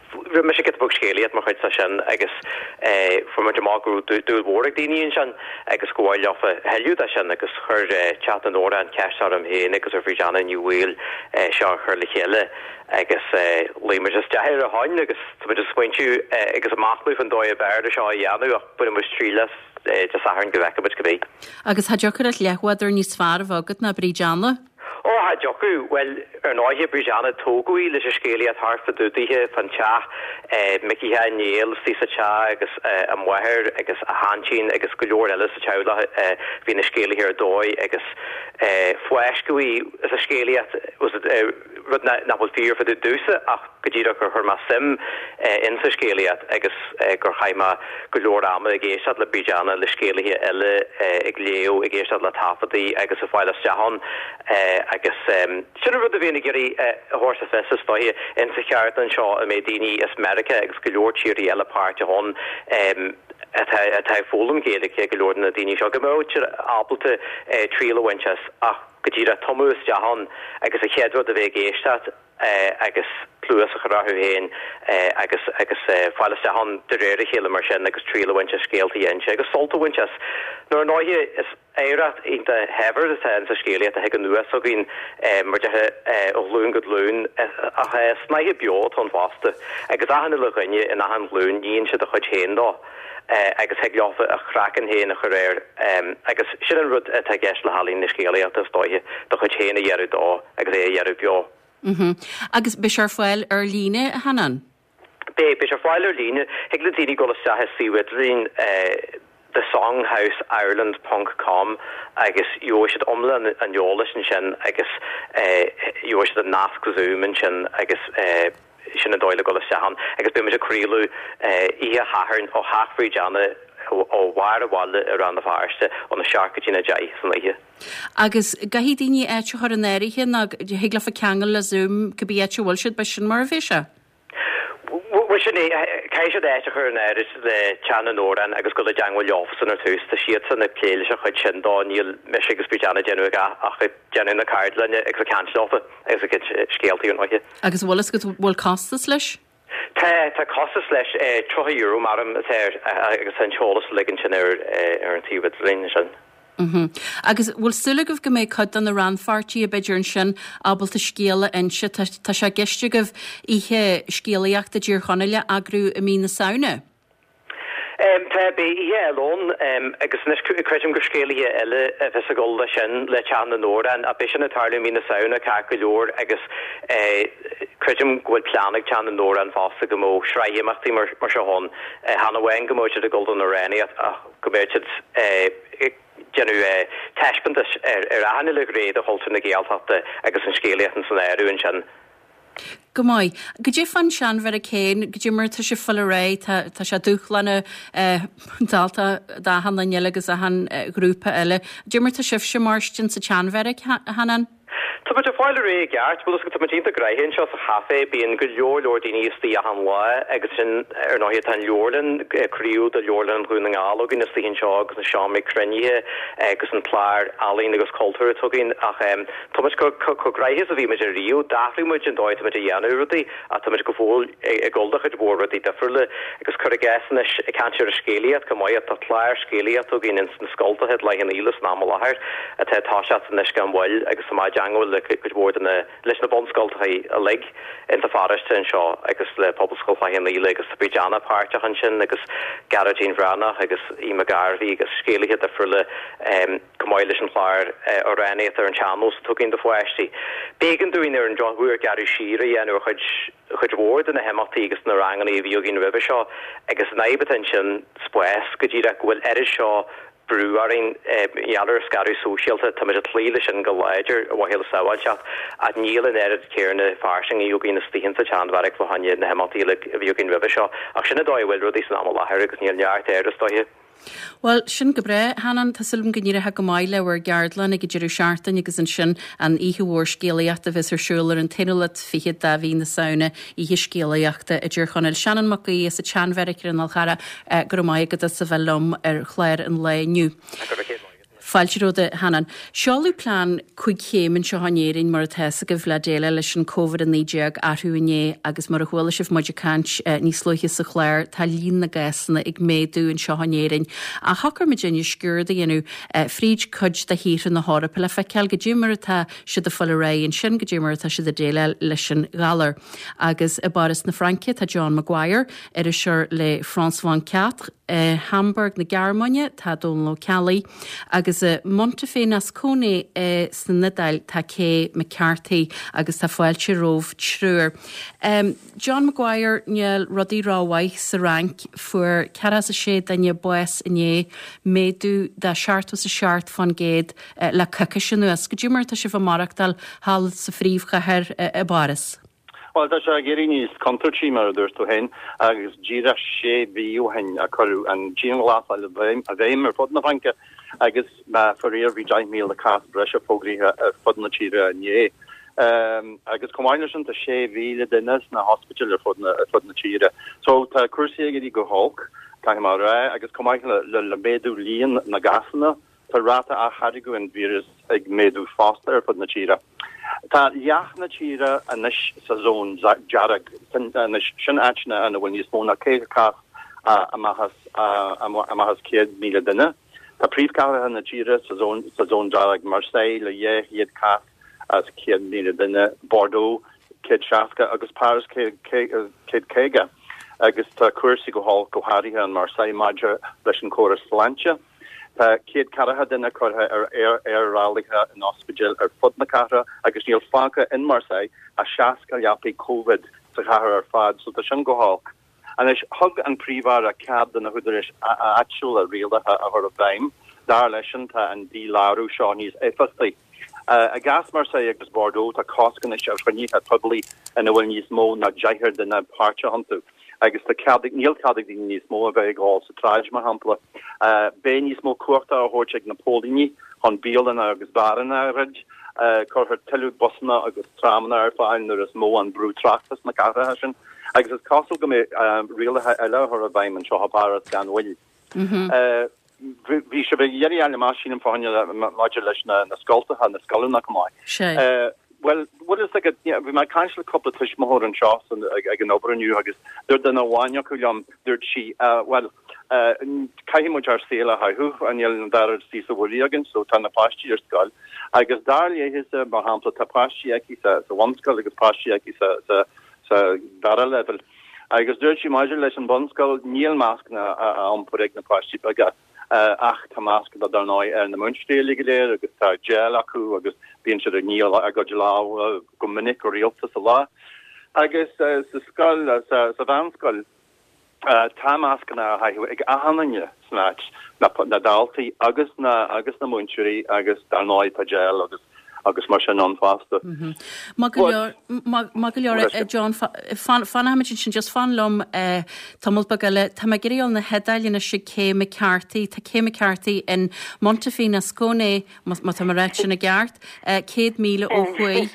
me get bog scéliaad mar chuid sin agus fu mar demáú dúhórag daíon sin agus goháil lefa heú a sin agus chur chat an óra an cear am héin agus ar bhíanna nniuhil seo chur le chéile agus léimmar just deir a háin agus just pointú agus amachú an dóid a beir a seo dhéanú ach bu mu trílas just ahann go bhecha bud go bhí. Agus ha jochar a lehhaidir níos fear bhagad na Brídeanna? Ó ha joku well ar náhe Brídeanna tógaí leis a scéala a thfa dúdaithe fan teach Mickey ha néal sí sa te agus an muir agus a hantín agus go leor eile sa teula hí na scéala hir dói agus foiiscuí is a scéala was rud napol fír fa dúsa ach go ddíra gur chur má sim in sa scéala agus gur chaima go leor ama a géisiad le Brídeanna le scéalathe eile ag léo a géisiad le tafadaí agus a fáile stehan agus sin rud a bhína gurí a horsa festa stoithe in sa cheart an seo a mé daoine is America agus go leor tíirí eile páirte hon atá fólam géala ché go leor na daoine seo go móid ábalta tríla winchas ach go dtíra Thomas Jahan agus a chéadrod a bheith géisteat agus plúas a chorathú héin agus agus fáile Jahan de réir a chéile mar sin agus tríla winchas scéaltaí inse agus solta winchas nuair náithe is éireacht ínta hever is an sa scéala a heag an nuas so gin mar dethe ó lún go lún a snaithe beot an fásta agus ahanna le rinne in ahan lún díon siad a chuid héin dó agus heag leofa a chracan héin a choréir agus sin an rud a gceist le halín na scéala a stoithe do chuid héin a dhearú dó agus é a dhearú beo. Agus be ar fáil ar líne hanan? Bé be ar fáil ar líne heag le daoine go le sathe síhidrín the songhouse ireland dot com agus yoisiid omlan an jólas sin agus yoisiid an nasc zoom sin agus sin a dóile go le sehan agus be me a críú ihe haharn ó hafríjanna ó bhhar a bhile ar an na bharste ó na seacatína deith san leiche. Agus gahí daoine éite chu an éirithe na héagla fa ceangal le zoom go bí éite bhil siad be sin mar bhíse? Sinné caiisi éite chur an éiris le teanna nóran agus go le deanghil leofsan ar túús tá siad san na pléile a chuid sin dá níl me agus Brídeanna déanú a chu deanú na cardlanne ag a canseáfa agus a scéaltaí an áige. Agus bhlas go bhfuil costas leis? Tá tá costas leis trocha euro marm agus san teolalas ligann sin ar ar an tíbad líne sin. Agus bhfuil sulagah go méid chud an na ranfartíí a beidir sin ábalta scéala inse tá sé geiste goh ihe scéalaíocht a dtír chonaile agrú a mí na saona? Tá bé ihe alón agus creim go scéalaí eile a bheits a ggóla sin le teanna nóran a bis sin na tarla mí na saona cá go leor agus creim gohfuil planach teanna nóran fásta go mó sreimachtaí mar mar se hon hána bhain go móid a goldan na réine a go méid gennu tepent ar ahanana le réad a holtar na géaltachta agus an scéalaíocht san éirún sin. Go mai, go dé fan sean ver a céin, go dé mar tá sé full ré tá sé dúchlanna dalta dá hanna agus a han grúpa eile. Dé mar tá sif se marstin sa teanver hanan? Tá bud a fáil ré gart, bú go tamtínta greihin seo a chafe bíon go leor leor daoine tí a an lá agus sin ar náhiad an leorlan críú a leorlan chuúna álogin is tíon seo agus na seámé crunithe agus an pláir alín agus cultúr tugin ach Thomas go greithis a bhí me a riú dafri mu an dóid me a dhéanúí a tá go fóil i goldach it bhórradí defriúle agus chu gasan i canir a scéliaad go maiad tá pláir scéliaad tugin in na scoltahead le an ílas ná láthir a tá táseat san is gan bhil agus sa mai deanghil le gohór in leis na bonscoiltaí a lig in de fariste an seo agus le poblscoiltaí an íle agus Brídeanna páirteach an sin agus Garadín Bhrana agus Ima Garvey agus scéalaithe de friúle gomáile an chláir ó rénéit ar an channels tuginn de foiisttí. Bégan dúin ar an Johnhuair Garú Síra dhéanú chuid chuid bhór in na hemachtaí agus na rangan í bhíogin ribh seo agus naibet an sin spéis go dtíra bhfuil eiri seo breúaring jaler scarú sosiálta tá a tlíile sin go leidir a bhhéil saoáilteach a nílan éad céarna farsing í jogin na stíhananta teanmharach le hanne na hematíle a bhíogin ribh seo ach sinna dóhfuil rudí san am láthir agus níl neart éir stoithe. Well, sin go bre hanan tasilm gníire ha go maiile war geardlan ag idir seaartain agus an sin an ihúór scéalaíachta vis arsúlar an tinúlat fihiad da hí na saona ihe scéalaíachta a dúr chonel Shannon Macaí is a teanvericir an alchara go maiige a sa bhelum ar chléir an le nniu. Fáilteóda Hanan. Seáú plán chuig chéman seo hanéirinn mar theasa go bhla déile leis an COVID an níideag athúné agus mar a bhfuil sih muidir cant níos sluiche sa chléir tá lín na gasanna ag méadú an seo hanéirinn a thachar Virginia sciúrda dhéanú fríd cud de hían na hárappa le feiceal go ddímar atá si de fola ré an sin go ddímar atá si de déile leis an galar. Agus i baras na Frankia tá John Maguire ar is seir le France vingt-quatre, Uh, Hamburg na Gearmania tá dún lo Cali agus uh, Montefé Nascone uh, san nadail tá cé McCarthy agus tá fáilte róh trúr. Um, John Maguire níl rodí ráhaith sa rank fuair ceras a sé danne bues iné méadú de seart was a seart fan géad uh, le caca sin nuas. Go dtí mar tá si bh marachtal hall sa phríomhchathir uh, a baras. Well, that's a gerinnis contorchi mar durs to hen agus gira sé biu hen a choru an Jean Glass a veim er fod na Franke agus ma forir vi giant meal the cast brush fogri fod na chira nie um agus combination to sé vile dennes na hospital er fod na fod na chira so ta kursi gedi go hulk ta mar agus combine le le medu lien na gasna ta rata a hadigu en virus ag medu faster fod na chira. Tá iach na tíre a nis sa zón jarag sin achna an bhfuil níos móna cé cas a mahas céad míle duine. Tá príomhcárathe na tíre sa zón jarag Marseille le dhé iad cas as céad míle duine, Bordeaux céad seasca agus Paris céad céige agus tá cuasaí go hall go háirithe an Marseille maidir leis an córas Sláinte. Tá céad carathe duna chutha ar airrálacha in ospidil ar fud na cara agus níl fáca in Marseille a seasca leapaí COVID sa chahar ar fad so tá sin go hálk. An is thug an príomhar a cab duna chuidir is actual a réalathe a thur a bhaim dar leisin tá an dí láú seo níos éfastaí. A gas Marseille agus Bordeaux tá coscan is seaníthe tubalí in bhfuil níos mó na deithir duna páirte hantu. agus tá cadig níl cadig dín níos mó a bheith gáil sa tráid mar hampla. Bé níos mó cuachta a hórteag Napólíní hon bíalan agus baran a rid, chur tiú bosna agus tramna ar fáin nuair is mó an brú trachtas na cara sin. Agus is costal go mé rialathe eile thur a bhaim an seo baras gan bhfuil. Bhí se bheith dhéirí eile mar sin an fáinne maidir leis na scoltathe na scoilna go máid. Well, what is like a yeah, we might cancel a couple of tish mahor and shots and like an over new agus there than a wanya kulam there she uh well uh kahimu jar sela hahu and yel dar see so wori again so tan past year skull agus darli his mahamta tapashi aki sa so one skull agus pashi aki sa sa sa dara level agus there she major lesson one skull neil mask na on put na pashi baga Uh, ach tá másc a darnáid ar na Munstéige léir agus tá gel acu agus bíon se a níl a go lá go minic ó rialta sa lá agus sa scoil sa bhanscoil tá máscanna haithú ag ahananne snáit na daltaí agus na agus na Munseirí agus darnáid tá gel agus agus mar sin an fásta. Má go leor John fan sin just fanlum tamil bagile tá guríal na hedailna si cé McCarthy tá cé McCarthy in Montefé Nascone má tá mar sin na gceart céad míle ó chuí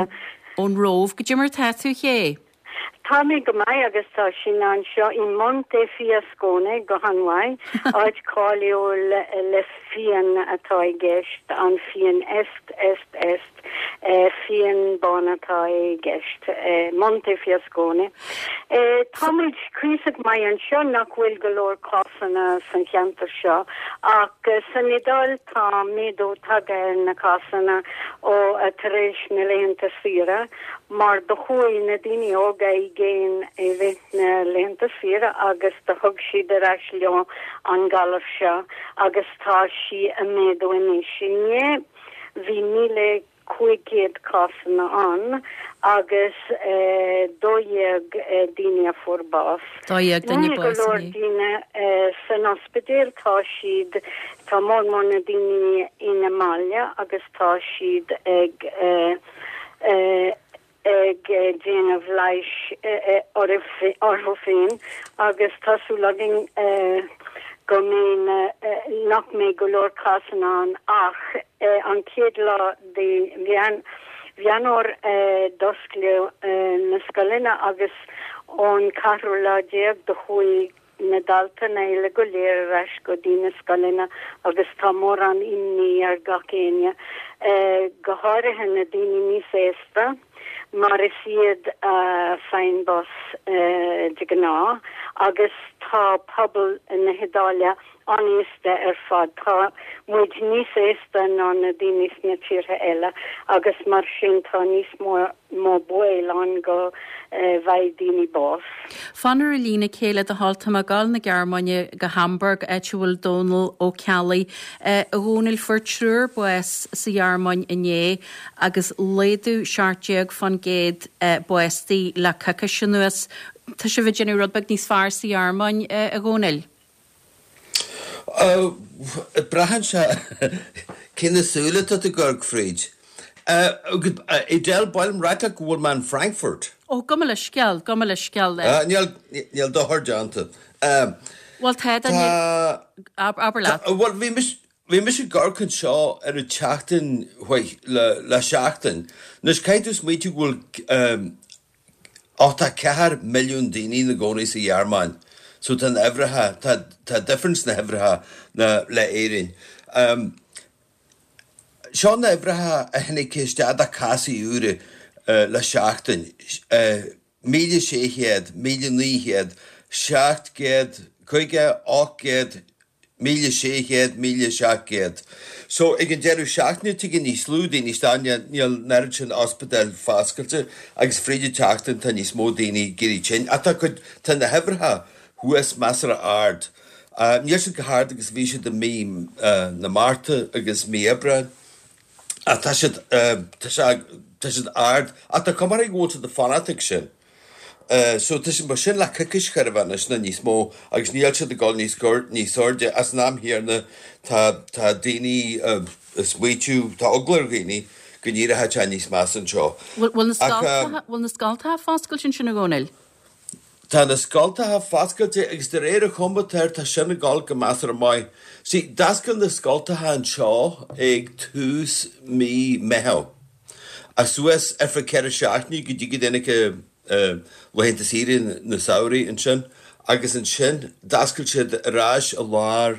ón róh go dtí mar taú ché. Tá mé go mai agus tá sin an seo i Montefé Nascone go hanhain áid cáiliú le, le fian atá i gceist an fian est est est uh, fian ban atá i gceist uh, Montefé Nascone. Uh, tá méid críosadh mai an seo nach bhfuil go leor cásanna san cheantar seo ach uh, san idal tá méadú tagtha na cásanna ó a tar éis na léanta sira mar do chuaigh na daoine óga i géin i bheith na léanta sira agus do thug siad ar eis leo an galar seo agus tá si a méadú inis sinné bhí míle chuigéad cásanna an agus uh, dóiag uh, daoine a furbás. Dóiag daoine bás. Go leor daoine uh, san ospidéal tá siad tá mór mór na daoine ina Mália agus tá siad ag uh, uh, ag déanamh leis orthu féin agus tasú lagin go mén nach mé go leor cásanna an ach an céad lá de bheanor doscliú na scoilina agus ón carú lá déag do chuaigh na dalta na ile go léir ras go dina scolina agus tá mór an inni ar gacéine uh, go háirithe na daoine ní fésta mar is iad uh, fein bos uh, de gná agus tá pobl in na hedália aníiste ar fad tá muid níos éiste ná na daoine na tíortha eile agus mar sin tá níos mór mó buil an go uh, bhaid daoine bos. Fannar a lína céile a halta a gal na Gearmáine go Hamburg Etual Donal ó Cali uh, a gúnil furtrúr bues sa Gearmáin iné agus léadú seartteag fan géad uh, buestí le caca sinuas tá se bhid rudbeg níos fearr sa Gearmáin uh, a gúnil. Uh, Brahan se cinna súla a Gorgfried. Uh, uh, Idel Boilm Rata Goldman Frankfurt. Oh, gomma le scial, gomma le scial. Uh, Níl dohar janta. Well, Ted and Aberlat. Well, we miss we miss Gorkin Shaw at a Chachton, why la Chachton. Nes Kaitus meet you will um Ota Kahar million dini the gonis a yarman. So tan evraha ta ta difference na evraha na le erin. Um Sean Ebraha a hennig kistad a kasi ure le Chachton. Media shehead, media lehead, Shacht ged, kuige och ged, media shehead, media shacht ged. So ik en jeru Shachtne tegen die slud in istanja niel nerchen hospital faskelte, agus fride Chachton tan is modini girichen. Ata could tan the Hebraha who is masra ard. Uh yes gehard agus vi de meme uh na Marta agus me Ebra. A ta should uh ta should ard at the coming go to the fanatic sin. Uh so this is machine la kikish caravanus na nismo agus níl de gol nís gurt ní sorge as nam here na ta ta dini uh sweetu ta ogler gini gnira ha Chinese masan cho. Will the skalta will the skalta fascal sin sin gonel. Ta na skalta ha fascal te exterior combater ta sin gal gemaster mai. See, das kan the skalta ha an cho eg tus me meho. As Swiss Africa Shachni could you get in a uh went to see in the Sauri and Shin, Agus and Shin, Daskel Rash Alar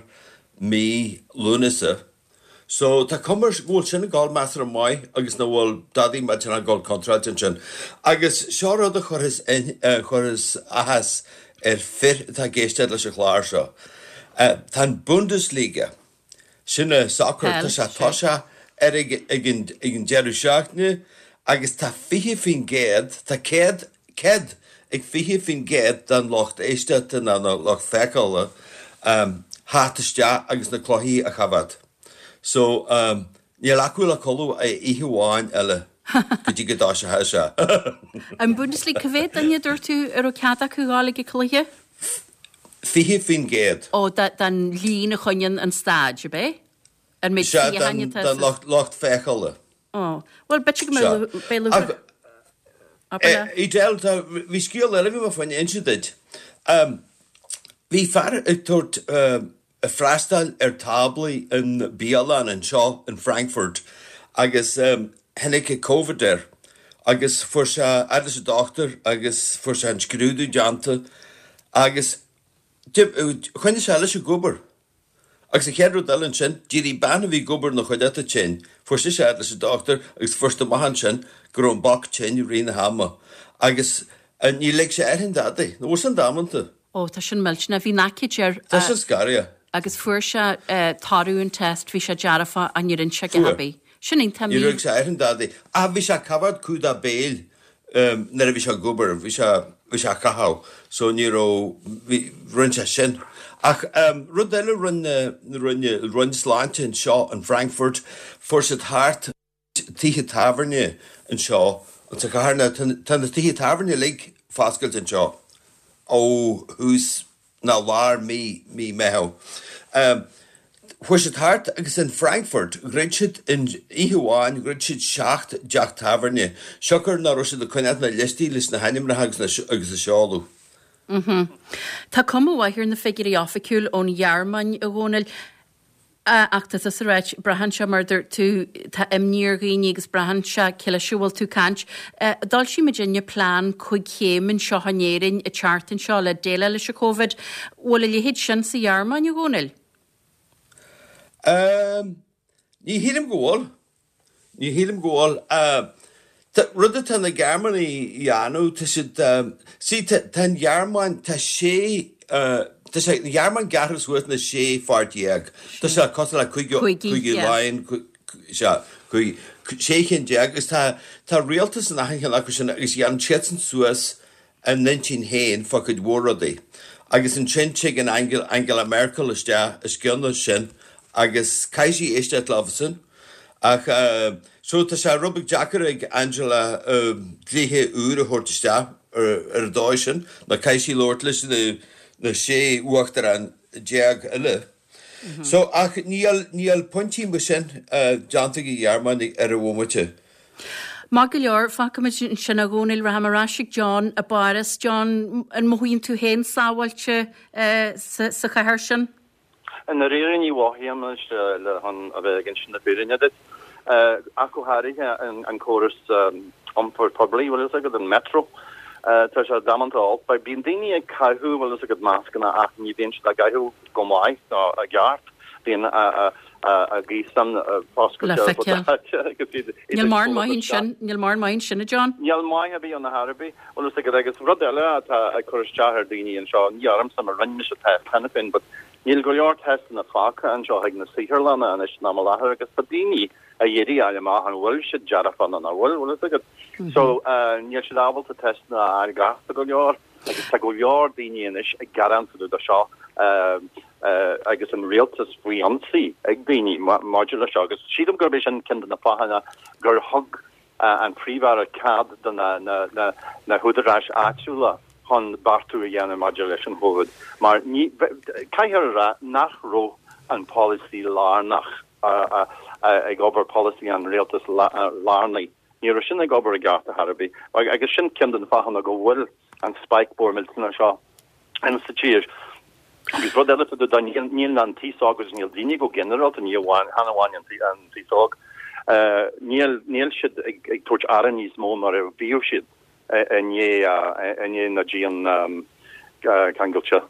me Lunisa. So ta commerce gold Shin gold master mai, Agus no wall daddy machina gold contract and Shin. Agus Shara the Horis in Horis Ahas er fit ta gestedlish Klarsha. Uh tan Bundesliga. Shinna soccer tasha tosha erig igen igen Jerushachne. Agus ta fihe fin ged, ta ked, ked, ik fihe fin ged, dan locht eistet en dan locht fekele, um, hatestja, agus na klohi a chavad. So, um, nie lakula kolu a ihuan elle, could you get asha hasha? En Bundesliga kvet, dan je door tu Eurocata kugalige klohi? Fihe fin ged. Oh, dat dan line gonjen een stage, be? En met fihe hanjen dan locht, locht fekele. Oh, well, bet you can be look. I delta we skill eleven of an incident. Um, we far it toward a frastal er tabli in Bielan and Shaw in Frankfurt. I guess um Henneke COVID there. I guess for sa as a doctor, I guess for sa screwed janta. I guess when is alles gober. Agus ik heb dat een chin, die banen wie gober nog uit de chin. Voor zich uit als dokter, is first mahan chin, groen bak chin, urine hammer. Agus en je lijkt ze erin dat day. Dat was een damante. Oh, dat is een melch na wie nakitjer. Dat is een scaria. Agus voor ze taru een test, wie ze jarafa aan je rinche gehabi. Shouldn't tell me. Je lijkt ze erin dat day. Ah, wie ze covered kuda bail. Um, naar wie ze gober, wie ze wie ze kahau. So niro wie rinche chin. Ach, um, Rudella run uh, run uh, run slant in Shaw and Frankfurt for it hard Tihe Taverne in Shaw. It's a carna tan the Tihe Taverne Lake Fascals in Shaw. Oh, who's now lar me me meho. Um, where's it hard? It's in Frankfurt. Gritchit in Ihuan, Gritchit Schacht Jack Taverne. Shocker na Russia the Quinat na Listi listen Hanim na Hags na Shaw. Mhm. Tá cumú wa hir na figurí officiúil ón Gearmáin a ghónal. Achta sa réit brahan se marder tú tá imníor gaoine agus brahan se ciile siúil tú cant. Dal sí Virginia plán chuig chéiminn seo hanéirinn a chartan seo le déile le se COVID bhla léhéid sin sa dhearmáin i gcónail? Ní hílim ggóil, ní hílim ggóil. Rudde tan na Germany ianú tá si tan dhearmáin tá sé Tás sé dhearman garras bhuat na sé fartíag. Tá se cos le chuigi láin sé chin deag, agus tá réaltas an nachchan le sin agus an Chetan Suas an nineteen héin fa chud mhóradaí. Agus an sin te an Angela Merkel is de is cionne sin, agus caiisi éiste láfasan. Ach so tá sé rubig Jackar ag Angela dlíthe úr a thuirtiste ar a dáis sin, na caiisi Lord lei na sé uachtar an deag eile. So ach níl pointí mu sin deantaigh i dhearmáin ar a bhmuite. Má go leor facaid sin a gcónail ra hamarráisiigh John a Baris John an mhuiinn tú héin sáhailte sa chathir sin? An na réirin í bhhaíam le han a bheith gin sin na burinne dit. Acu háirithe an choras ompur poblí bhfuil is agad an metro. Tá se damantáil, ba bíon daine ag caithú bhfuil is agad máscanna ach ní bhíonn a gaithú go mhaith a gheart, bhíon a gísan fáscail. Níl mar maithín sin, níl mar maithín sinna, John? Níl maith a bhí an na Harbí, bhfuil is agad agus rud eile a chuiristeathair daine an seo, níarm sam a rinne se test hena fin, but níl go leor test na fáca an seo ag na Sihirlanna an is ná láthir agus ba daine a dhéirí a má an bhfuil si dearafan an a bhfuil bhfuil is agad. So níl si dábal a test na ar gasta go leor, agus tá go leor daine inis ag garantú a seo agus an réaltas faoi ansaí ag daine module seo, agus siadm gur béis an cin na páhanna gur thug an príomhar a cad na thuidirráis áitiúla hon bartú a dhéanam module an hóid. Mar caiithar ra nach ró an policy lárnach ag obair policy an réaltas lárnaí. Ní sin ag obair a gart a Harbí, agus sin cin an fahanna go bhfuil an spikebor milna seo an sa tíir. Agus rud eile do níl an tíágus níl daine go general a níháin hanahhain an tíág. Níl siad ag tuairt aran níos mó mar a bhíú siad ané na ddíon cangailte.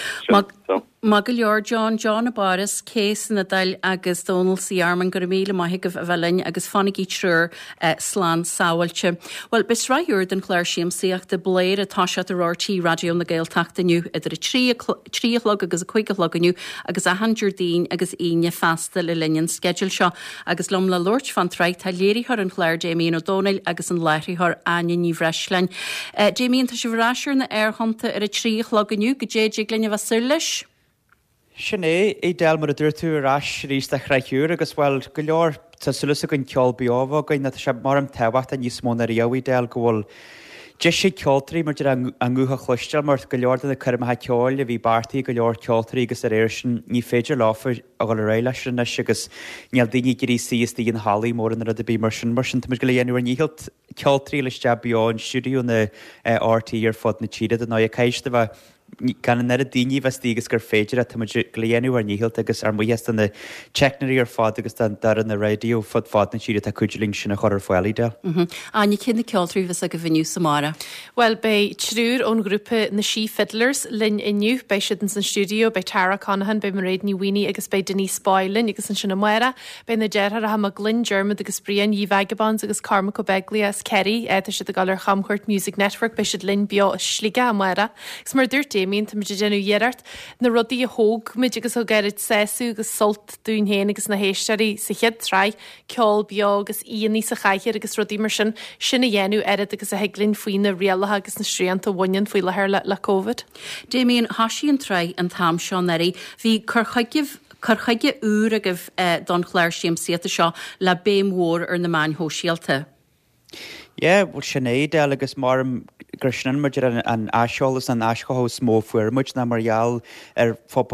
Má go leor John John a Baris céas na dail agus Donald sí arman gur míle maithigh a bhelinn agus fannig í trúr slán sáhailte. Well, bis ráúir den chléir siam síach de bléir atá se ar R T radio na Gaeltachtainniu idir a tríolog agus a chuigelogganiu agus a handúrdín agus aine fasta le linn schedule seo agus lom le Lord fan treid tá léirithar an chléir Jamie O'Donnell agus an leirithar aine ní bhreislein. Jamie tá si bhráisiir na airhananta ar a tríologganiu go déidir glenne bh sur leis? Sinné é del mar a dúir tú arás rís a chraithúr agus bhfuil go leor tá sulasa gon ceol beábh go na se mar an tehacht a níos móna riamhí del go bhfuil de sé ceoltarí mar an ngútha chluisteil mar go leor na chuirmathe ceáil a bhí bartaí go leor ceoltarí agus a réir sin ní féidir láfar a go réile sin agus níall daoine gurí síí an halaí mór an rud a bí mar sin mar sin go le dhéanú níhilt ceoltarí le ste beáin siúdiú na R T ar fod na tíad a ná a caiiste bheith gan an er a daoine bheith tígus gur féidir a léanú ar níhilt agus ar muhéas an na checknarí ar fád agus an dar an na radio fod fád na tíad a cuideling sin a chur foií de. Aine cin na ceoltarí bheits a go bhiniu Samara. Well, bei trúr ón grúpa na sí fiddlers linn inniu bei siad an san stúdio bei Tara Conahan bei Mairead ní Winnie agus bei Denise Boylan agus an sin na muire bei na dearthar a ha a Glyn German agus Brian Yí Vagabonds agus Cormac O'Begley as Kerry tá siad a galar Chamcourt Music Network bei siad linn bio a slíga a muire. Gus mar dúirt Damien tá muidir genú dhéart na rudaí a hóg muid agus ó gairid séú agus solt dún héin agus na héisteí sa chead trí ceol beag agus íoní sa chaicheir agus rudí mar sin sinna dhéanú airad agus a heglinn faoin na rialathe agus na sríanta bhain faoi lethir le le COVID. Damien hasí an trí an tham seán éí hí chuchaigh chuchaige úr a goh don chléir siam siata seo le béim mhór ar na main hóisialta. Yeah, bhil sinné de agus mar gur sin muidir an aseolalas an ascothó smó fuair muid na margheall ar phobal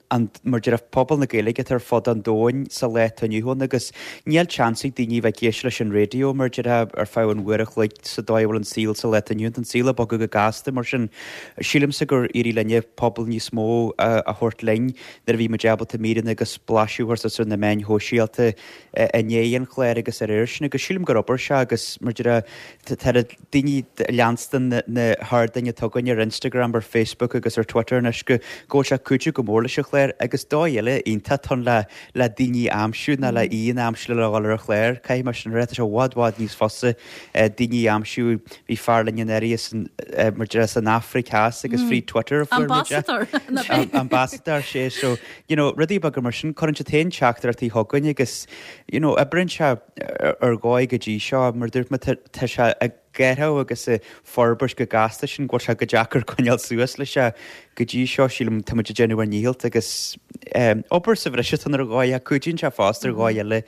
an mar de pobl na Gaeilge ar fod an dóin sa le aniuhn agus níl chansaí daoine bheith géis leis an radio mar de ar fá an bhuiach le sa dáhfuil an síl sa le aniunt an síla bag go gasta mar sin sílim sa gur irí lenne pobl ní smó a thuirt lein nar bhí mar deabal a mían agus blaisiúhar sa sun na main hóisialta anéon chléir agus ar airsna agus sílim gur obair se agus mar daoine leanstan na hádaine tugann ar Instagram ar Facebook agus ar Twitter nes go ggó se cúte go mórla se chléir agus dáile ionta tan le le daoine amsú na le íon amsú le gáil ar chléir cai mar sin réit se bhád níos fosa daoine amsú bhí fearlainn éiris mar san Africás agus frí Twitter ambassador sé so rudí bag mar sin chuann te taon teachtar tí thugann agus a brin se ar gáid go dtí seo mar dúirt me te se Gertha agus é forbers go gasta sin go se go Jackar chuineal suasas lei se go dtí seo sílim tuide genúhar níalt agus opair sa bhre an ar gáid a chuidín se fástar gáile le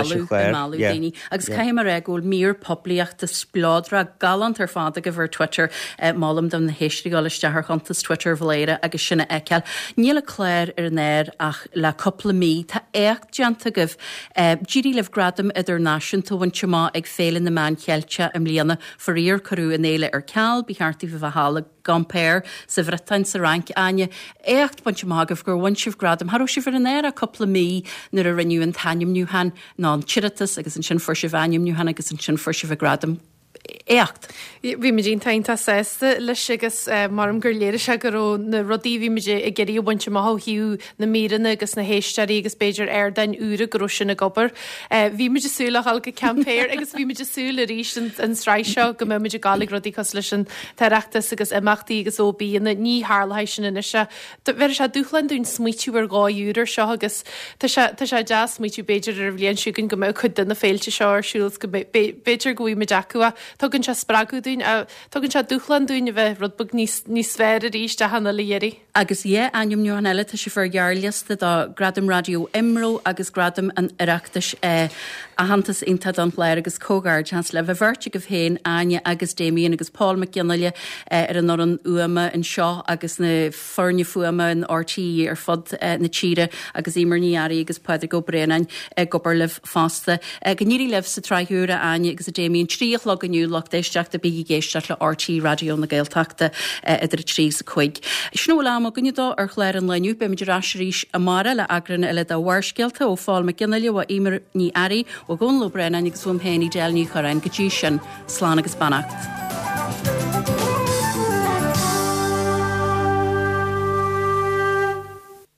daoine. Agus caiim mar agóil mír poblíocht a spládra galant ar fád a go bhar Twitter málam dom na héistí gáil istear chutas Twitter bhléire agus sinna eiceil. Níl a chléir ar néir ach le coppla mí tá écht deanta goh ddíí leh gradam idir náisiún túhain teá ag féile na man cheilte am líana faríor choú in éile ar ceall bí cheartí bh hála gampéir sa bhretain sa rank aine écht buint mágah gur bhain sih gradam Harú si bhar an éir a coppla mí nuair a riniu an tanim nniuhan ná an tiritas agus an sin for se bhaim nniuhan agus an sin for se bh gradam. Écht. Bhí me dín tainta sésta leis agus marm gur léire se gur na rodí bhí me i geirí buinte math hiú na míranna agus na héisteí agus Beiidir air dain úra go sin na gobar. Bhí me súla hall go campéir agus bhí me súla ríis an sráiseo go mé meidir galig rodí cos leis an teachtas agus imachtaí agus óbí na ní hálaéis sin ina se. Bhar se dúchlan dún smuitiú ar gáúr seo agus tá se jazz smuitiú Beiidir ar bblion siúgann go mé chud na féilte seo arsúils go Beiidir goí me deacua. Tugann se spragu dún a tugann se dúchlan dún a bheith rudbug níos sfér a ríis de hanna léirí. Agus é aim nu an eile tá sé far gearliasta dá gradam radio Imró agus gradam an ireachtas a hantas intad an léir agus cógar chans le bhhirirte go bhhéin aine agus Damien agus Paul McGinnaile ar an nó an uama an seo agus na forne fuama an R T E ar fod na tíre agus immarníarí agus peidir go breanain gobar leh fásta. Gníí leh sa tráithúra aine agus a Damien tríoch le ganniu lech déisteach a bíí géisteach le R T radio na Gaeltachta idir trí a chuig. Snó am a gunnedá ar chléir an leniu be meidir asríis a mara le agran eile a bhharsgealta ó fáil McGinnaile ó imar ní airí ó gún lo brenain agus bhfuim héanaí déalní chorain go dtí sin slán agus bannacht.